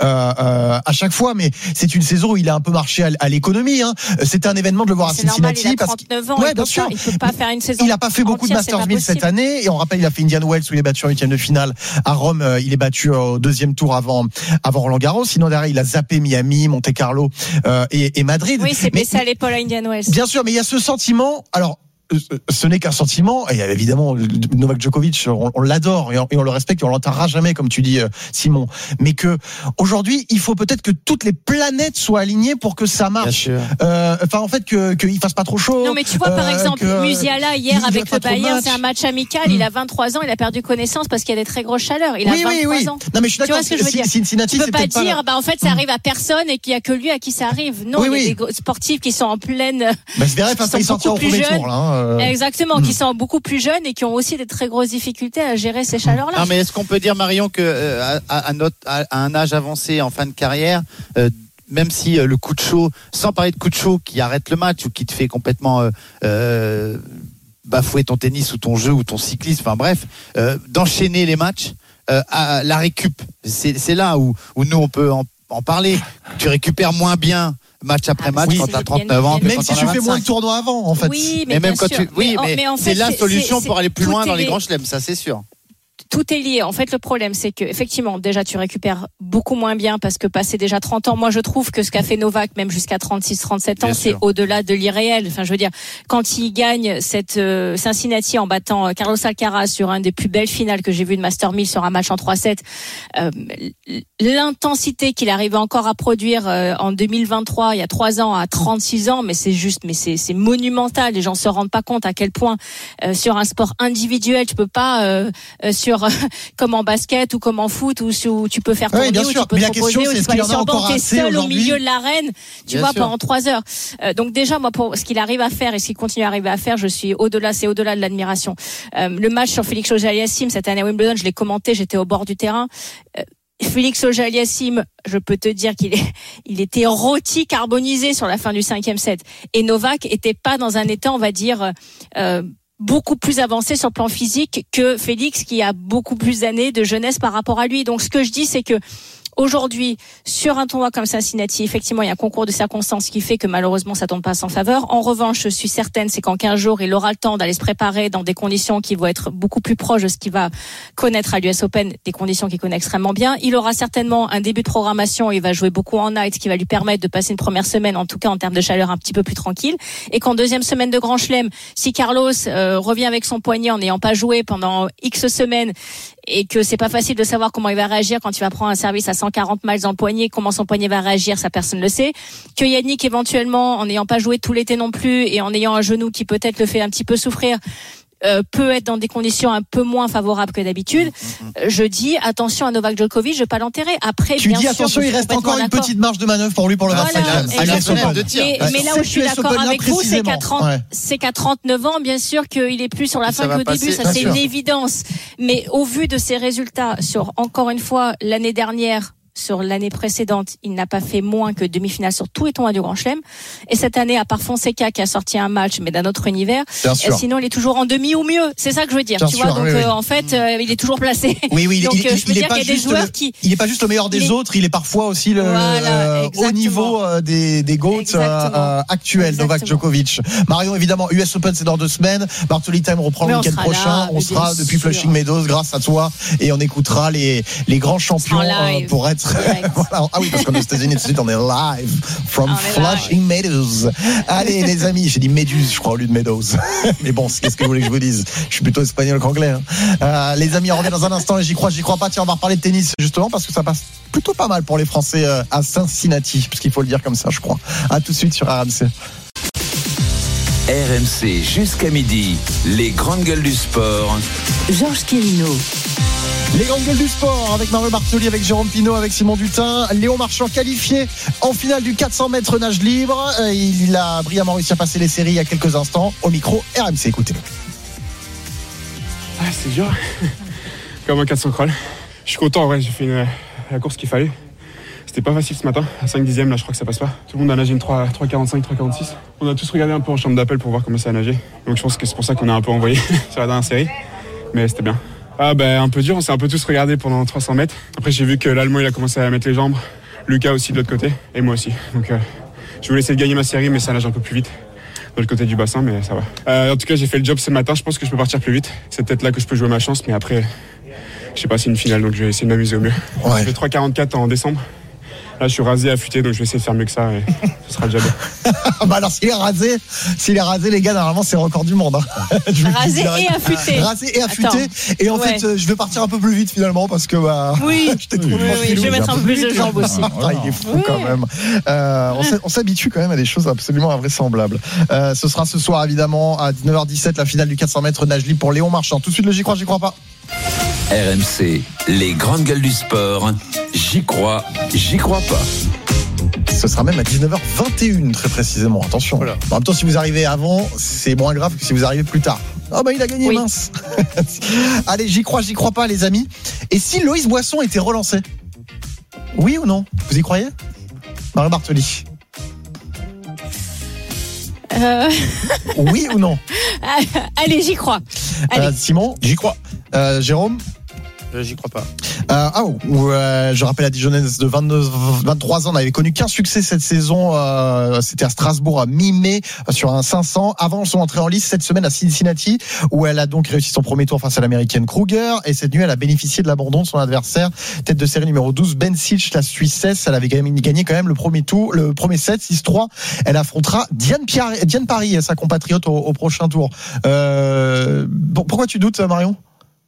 à chaque fois, mais c'est une saison où il a un peu marché à l'économie. C'était un événement de le voir à Cincinnati. Il a 39 ans, il peut pas faire une saison. Il a pas fait beaucoup de Masters 1000 cette année, et on rappelle, il a fait Indian Wells où il est battu en 8e de finale. À Rome, il est battu au 2e tour avant Roland-Garros. Sinon derrière, il a zappé Miami, Monte-Carlo et Madrid. Oui, c'est baissé à l'épaule à Indian Wells. Bien sûr, mais il y a ce sentiment. Alors, ce n'est qu'un sentiment, et évidemment Novak Djokovic, on l'adore et on le respecte, et on l'enterrera jamais, comme tu dis Simon, mais que aujourd'hui il faut peut-être que toutes les planètes soient alignées pour que ça marche. En fait qu'il fasse pas trop chaud. Non mais tu vois, par exemple Musiala hier avec le Bayern, c'est un match amical, il a 23 ans, il a perdu connaissance parce qu'il y a des très grosses chaleurs, il a 23 ans. Non mais je suis d'accord, Cincinnati, tu peux pas dire en fait ça arrive à personne et qu'il y a que lui à qui ça arrive. Non, il y a des sportifs qui sont en pleine il sortira au premier tour là. Exactement, qui sont beaucoup plus jeunes et qui ont aussi des très grosses difficultés à gérer ces chaleurs-là. Non, mais est-ce qu'on peut dire, Marion, que à un âge avancé, en fin de carrière, même si le coup de chaud, sans parler de coup de chaud qui arrête le match ou qui te fait complètement bafouer ton tennis ou ton jeu ou ton cyclisme, enfin bref, d'enchaîner les matchs à la récup. C'est là où nous on peut en parler. Tu récupères moins bien match après match quand tu as 39 ans. Même si tu fais moins de tournois avant, en fait. Oui, mais même quand sûr. mais en fait, c'est la solution pour aller plus loin dans les grands chelems, ça c'est sûr. Tout est lié. En fait, le problème, c'est que effectivement, déjà, tu récupères beaucoup moins bien parce que passé déjà 30 ans, moi, je trouve que ce qu'a fait Novak, même jusqu'à 36, 37 ans, c'est au-delà de l'irréel. Enfin, je veux dire, quand il gagne cette Cincinnati en battant Carlos Alcaraz sur un des plus belles finales que j'ai vues de Master 1000 sur un match en 3-7, l'intensité qu'il arrivait encore à produire en 2023, il y a 3 ans, à 36 ans, mais c'est monumental. Les gens se rendent pas compte à quel point sur un sport individuel, tu peux pas comme en basket ou comme en foot où tu peux faire tourner, ou tu peux te reposer, ou tu peux aller sur le banc, t'es seul au milieu de l'arène, tu vois, pendant 3 heures. Donc déjà, moi, pour ce qu'il arrive à faire et ce qu'il continue à arriver à faire, c'est au-delà de l'admiration. Le match sur Félix Auger-Aliassime cette année à Wimbledon, je l'ai commenté, j'étais au bord du terrain. Félix Auger-Aliassime, je peux te dire il était rôti, carbonisé sur la fin du 5e set. Et Novak était pas dans un état, on va dire, beaucoup plus avancé sur le plan physique que Félix, qui a beaucoup plus d'années de jeunesse par rapport à lui. Donc ce que je dis, c'est que aujourd'hui, sur un tournoi comme Cincinnati, effectivement, il y a un concours de circonstances qui fait que malheureusement, ça tombe pas à son faveur. En revanche, je suis certaine, c'est qu'en 15 jours, il aura le temps d'aller se préparer dans des conditions qui vont être beaucoup plus proches de ce qu'il va connaître à l'US Open, des conditions qu'il connaît extrêmement bien. Il aura certainement un début de programmation, il va jouer beaucoup en night, ce qui va lui permettre de passer une première semaine, en tout cas en termes de chaleur, un petit peu plus tranquille. Et qu'en deuxième semaine de Grand Chelem, si Carlos revient avec son poignet en n'ayant pas joué pendant X semaines, et que c'est pas facile de savoir comment il va réagir quand il va prendre un service à 140 miles dans le poignet, comment son poignet va réagir, ça personne ne le sait. Que Yannick, éventuellement, en n'ayant pas joué tout l'été non plus et en ayant un genou qui peut-être le fait un petit peu souffrir, peut être dans des conditions un peu moins favorables que d'habitude. Je dis attention à Novak Djokovic, je vais pas l'enterrer. Après, tu bien dis sûr, attention, il reste encore une petite marge de manœuvre pour lui pour le 25e. Mais là où je suis d'accord avec vous, c'est qu'à 39 ans, bien sûr qu'il est plus sur la fin qu'au début, ça c'est une évidence. Mais au vu de ses résultats sur, encore une fois, l'année dernière, sur l'année précédente, il n'a pas fait moins que demi-finale sur tous les tournois du Grand Chelem. Et cette année, à part Fonseca qui a sorti un match, mais d'un autre univers, sinon il est toujours en demi ou mieux. C'est ça que je veux dire. Tu vois, donc en fait, il est toujours placé. Oui, donc je veux dire qu'il y a des joueurs qui. Il n'est pas juste le meilleur des autres, il est parfois aussi le haut niveau des GOATs actuels, Novak Djokovic. Marion, évidemment, US Open, c'est dans 2 semaines. Bartoli Time reprend le week-end prochain. On sera depuis Flushing Meadows grâce à toi et on écoutera les grands champions pour être. Voilà. Ah oui, parce qu'en États-Unis, tout de suite, on est live from Flushing Meadows. Allez, les amis, j'ai dit Méduse, je crois, au lieu de Meadows. Mais bon, qu'est-ce que vous voulez que je vous dise? Je suis plutôt espagnol qu'anglais. Les amis, on revient dans un instant et j'y crois pas. Tiens, on va reparler de tennis, justement, parce que ça passe plutôt pas mal pour les Français à Cincinnati, puisqu'il faut le dire comme ça, je crois. À tout de suite sur RMC. RMC jusqu'à midi, les grandes gueules du sport. Georges Quérino. Les grandes gueules du sport avec Mario Bartoli, avec Jérôme Pinault, avec Simon Dutin. Léon Marchand qualifié en finale du 400 mètres nage libre. Il a brillamment réussi à passer les séries il y a quelques instants. Au micro RMC, écoutez-le. C'est dur. Comme un 400 crawl. Je suis content, en vrai, j'ai fait la course qu'il fallait. C'était pas facile ce matin, à 5 dixièmes, là je crois que ça passe pas. Tout le monde a nagé une 3,45, 3,46. On a tous regardé un peu en chambre d'appel pour voir comment ça a nagé. Donc je pense que c'est pour ça qu'on a un peu envoyé sur la dernière série. Mais c'était bien. Un peu dur, on s'est un peu tous regardé pendant 300 mètres. Après j'ai vu que l'Allemand il a commencé à mettre les jambes. Lucas aussi de l'autre côté, et moi aussi. Donc je voulais essayer de gagner ma série, mais ça nage un peu plus vite. De l'autre côté du bassin, mais ça va. En tout cas j'ai fait le job ce matin, je pense que je peux partir plus vite. C'est peut-être là que je peux jouer ma chance, mais après, je sais pas, c'est une finale, donc je vais essayer de m'amuser au mieux. J'ai fait 3,44 en décembre. Là, je suis rasé, affûté, donc je vais essayer de faire mieux que ça et ce sera déjà bien. Alors, s'il est rasé, les gars, normalement, c'est le record du monde. Hein. Rasé et affûté. Rasé et affûté. Et en fait, je vais partir un peu plus vite finalement parce que je t'ai trouvé je vais mettre un peu plus de jambes aussi. Il est fou quand même. On s'habitue quand même à des choses absolument invraisemblables. Ce sera ce soir évidemment à 19h17 la finale du 400 mètres nage libre pour Léon Marchand. Tout de suite le j'y crois pas. RMC, les grandes gueules du sport. J'y crois pas. Ce sera même à 19h21 très précisément. Attention. Voilà. En même temps, si vous arrivez avant, c'est moins grave que si vous arrivez plus tard. Il a gagné, mince. Allez, j'y crois pas, les amis. Et si Loïs Boisson était relancé? Oui ou non? Vous y croyez? Mario Bartoli. Oui ou non? Allez, j'y crois. Allez. Simon, j'y crois. Jérôme? J'y crois pas. Je rappelle à Dijonnaise de 23 ans, n'avait connu qu'un succès cette saison. C'était à Strasbourg à mi-mai sur un 500. Avant son entrée en lice cette semaine à Cincinnati, où elle a donc réussi son premier tour face à l'américaine Kruger. Et cette nuit, elle a bénéficié de l'abandon de son adversaire, tête de série numéro 12, Ben Silch, la Suissesse. Elle avait gagné quand même le premier set, 6-3. Elle affrontera Diane Parry, sa compatriote, au prochain tour. Pourquoi tu doutes, Marion?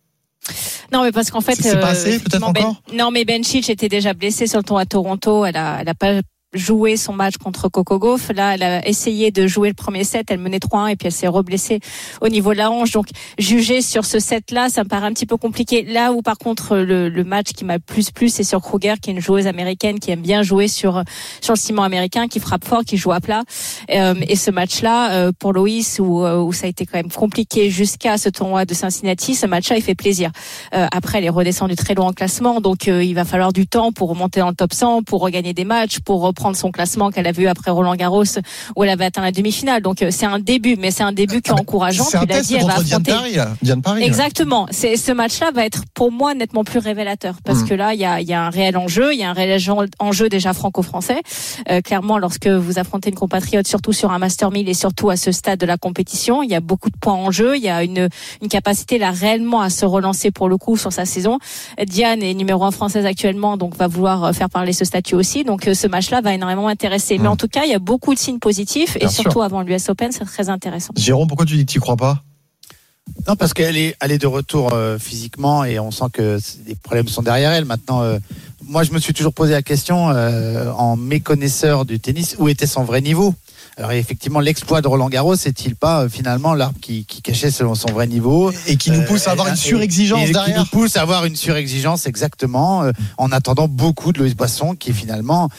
Non, mais parce qu'en fait, c'est pas assez, peut-être encore. Non, mais Ben Silch était déjà blessée sur le tour à Toronto. Elle a pas joué son match contre Coco Gauff. Là, elle a essayé de jouer le premier set. Elle menait 3-1 et puis elle s'est reblessée au niveau de la hanche. Donc, juger sur ce set-là, ça me paraît un petit peu compliqué. Là où, par contre, le match qui m'a plus plu, c'est sur Kruger, qui est une joueuse américaine qui aime bien jouer sur le ciment américain, qui frappe fort, qui joue à plat. Et ce match-là, pour Loïs, où ça a été quand même compliqué jusqu'à ce tournoi de Cincinnati, ce match-là, il fait plaisir. Après, elle est redescendue très loin en classement, donc il va falloir du temps pour remonter dans le top 100, pour regagner des matchs, pour prendre son classement qu'elle avait eu après Roland-Garros où elle avait atteint la demi-finale. Donc c'est un début, mais c'est un début qui est encourageant. C'est un test contre Diane Parry. Exactement. Ce match-là va être pour moi nettement plus révélateur parce que là il y a un réel enjeu, il y a un réel enjeu déjà franco-français. Clairement, lorsque vous affrontez une compatriote, surtout sur un Master 1000 et surtout à ce stade de la compétition, il y a beaucoup de points en jeu. Il y a une capacité là réellement à se relancer pour le coup sur sa saison. Diane est numéro 1 française actuellement, donc va vouloir faire parler ce statut aussi. Donc ce match-là va énormément intéresser. Mais en tout cas, il y a beaucoup de signes positifs et surtout avant l'US Open, c'est très intéressant. Jérôme, pourquoi tu dis que tu y crois pas? Non, parce qu'elle est de retour physiquement et on sent que les problèmes sont derrière elle. Maintenant, moi, je me suis toujours posé la question, en méconnaisseur du tennis, où était son vrai niveau? Alors effectivement, l'exploit de Roland Garros, c'est-il pas finalement l'arbre qui cachait selon son vrai niveau et qui nous pousse à avoir une surexigence derrière, qui nous pousse à avoir une surexigence exactement, en attendant beaucoup de Loïs Boisson, qui est finalement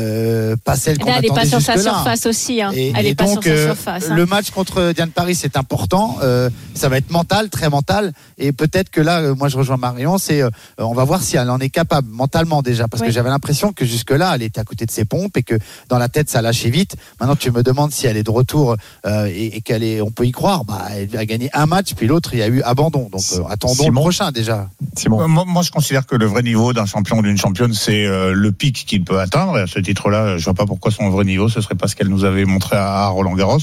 pas celle qu'on attendait jusque-là. Elle est pas sur sa surface aussi. Elle est pas sur sa surface. Le match contre Diane Parry, c'est important. Ça va être mental, très mental. Et peut-être que là, moi je rejoins Marion, on va voir si elle en est capable mentalement déjà, parce que j'avais l'impression que jusque-là, elle était à côté de ses pompes et que dans la tête, ça lâchait vite. Maintenant, tu me demande si elle est de retour et on peut y croire. Elle a gagné un match, puis l'autre il y a eu abandon. Donc attendons le prochain déjà. Moi je considère que le vrai niveau d'un champion ou d'une championne, c'est le pic qu'il peut atteindre. Et à ce titre-là, je vois pas pourquoi son vrai niveau ce serait pas ce qu'elle nous avait montré à Roland-Garros.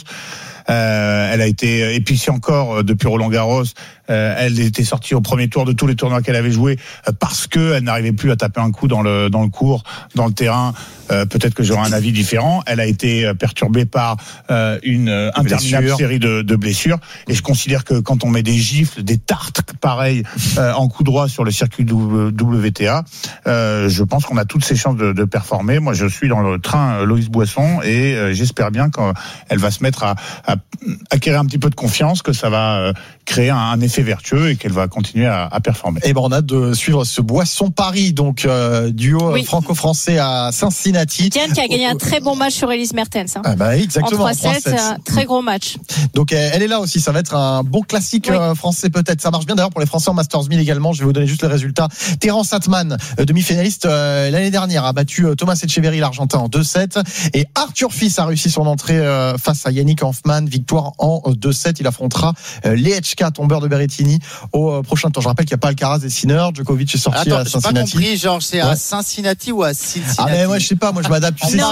Elle a été épicie encore depuis Roland-Garros. Elle était sortie au premier tour de tous les tournois qu'elle avait joué parce que elle n'arrivait plus à taper un coup dans le court, dans le terrain. Peut-être que j'aurai un avis différent. Elle a été perturbée par une interminable série de blessures. Et je considère que quand on met des gifles, des tartes pareilles en coup droit sur le circuit WTA, je pense qu'on a toutes ses chances de performer. Moi, je suis dans le train Loïs Boisson et j'espère bien qu'elle va se mettre à acquérir un petit peu de confiance, que ça va créer un effet vertueux et qu'elle va continuer à performer. Et on a de suivre ce Boisson Paris, donc duo franco-français à Cincinnati. Diane qui a gagné un très bon match sur Elise Mertens. Exactement. En 3-7, un très gros match. Donc elle est là aussi, ça va être un bon classique français peut-être. Ça marche bien d'ailleurs pour les Français en Masters 1000 également. Je vais vous donner juste les résultats. Terence Atman, demi-finaliste l'année dernière, a battu Thomas Etcheverry, l'Argentin, en 2-7. Et Arthur Fils a réussi son entrée face à Yannick Hanfmann, victoire en 2-7. Il affrontera Lehečka, tombeur de Berrettini, au prochain tour. Je rappelle qu'il n'y a pas Alcaraz et Sinner. Djokovic est sorti à Cincinnati. J'ai pas compris, Georges, c'est à Cincinnati ou à Cincinnati? Mais moi je sais pas, moi je m'adapte. Non.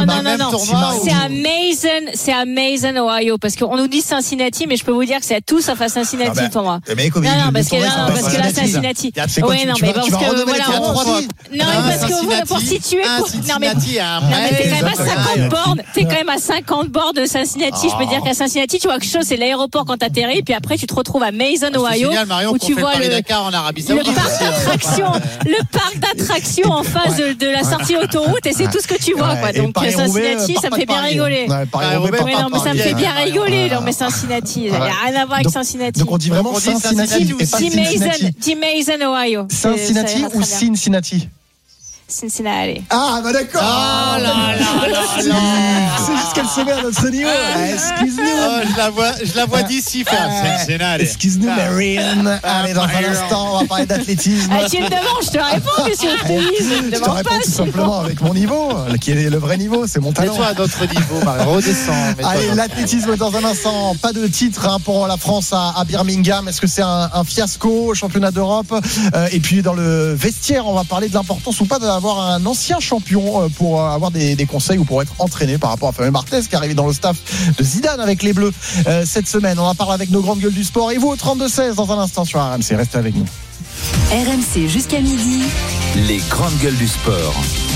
C'est à Mason, Ohio, parce qu'on nous dit Cincinnati, mais je peux vous dire que c'est à tout sauf à Cincinnati le tournoi. Parce que là Cincinnati. Oui, non, mais parce que voilà. Non, parce que pour situer. Non, mais t'es quand même à 50 bornes. T'es quand même à 50 bornes de Cincinnati. Je peux dire qu'à Cincinnati, tu vois quelque chose, c'est l'aéroport quand t'atterris, puis après tu te retrouves à Mason, Ohio, où tu vois le parc d'attractions en face de la sortie autoroute, et c'est tout ce que tu vois, quoi. Donc Cincinnati, ça me fait bien rigoler. Ça me fait bien rigoler, mais Cincinnati, ça n'a rien à voir avec Cincinnati. Donc on dit vraiment Cincinnati. Dis Mason, Ohio. Cincinnati ou Cincinnati? Cincinnati. Ah, bah d'accord. Oh là. C'est juste qu'elle se met à notre niveau. Excuse-nous. Je la vois d'ici faire Cincinnati. Excuse-nous, Marianne. Allez, dans un instant, on va parler d'athlétisme. Tu me demandes, je te réponds, monsieur Denis. Je te réponds tout simplement avec mon niveau, qui est le vrai niveau, c'est mon talent. Mets-toi à notre niveau, Marie. Redescends. Allez, l'athlétisme dans un instant. Pas de titre pour la France à Birmingham. Est-ce que c'est un fiasco au championnat d'Europe? Et puis dans le vestiaire, on va parler de l'importance ou pas d'avoir un ancien champion pour avoir des conseils ou pour être entraîné par rapport à Fabien Barthez qui est arrivé dans le staff de Zidane avec les Bleus cette semaine. On va parler avec nos grandes gueules du sport. Et vous au 32-16 dans un instant sur RMC. Restez avec nous. RMC jusqu'à midi. Les grandes gueules du sport.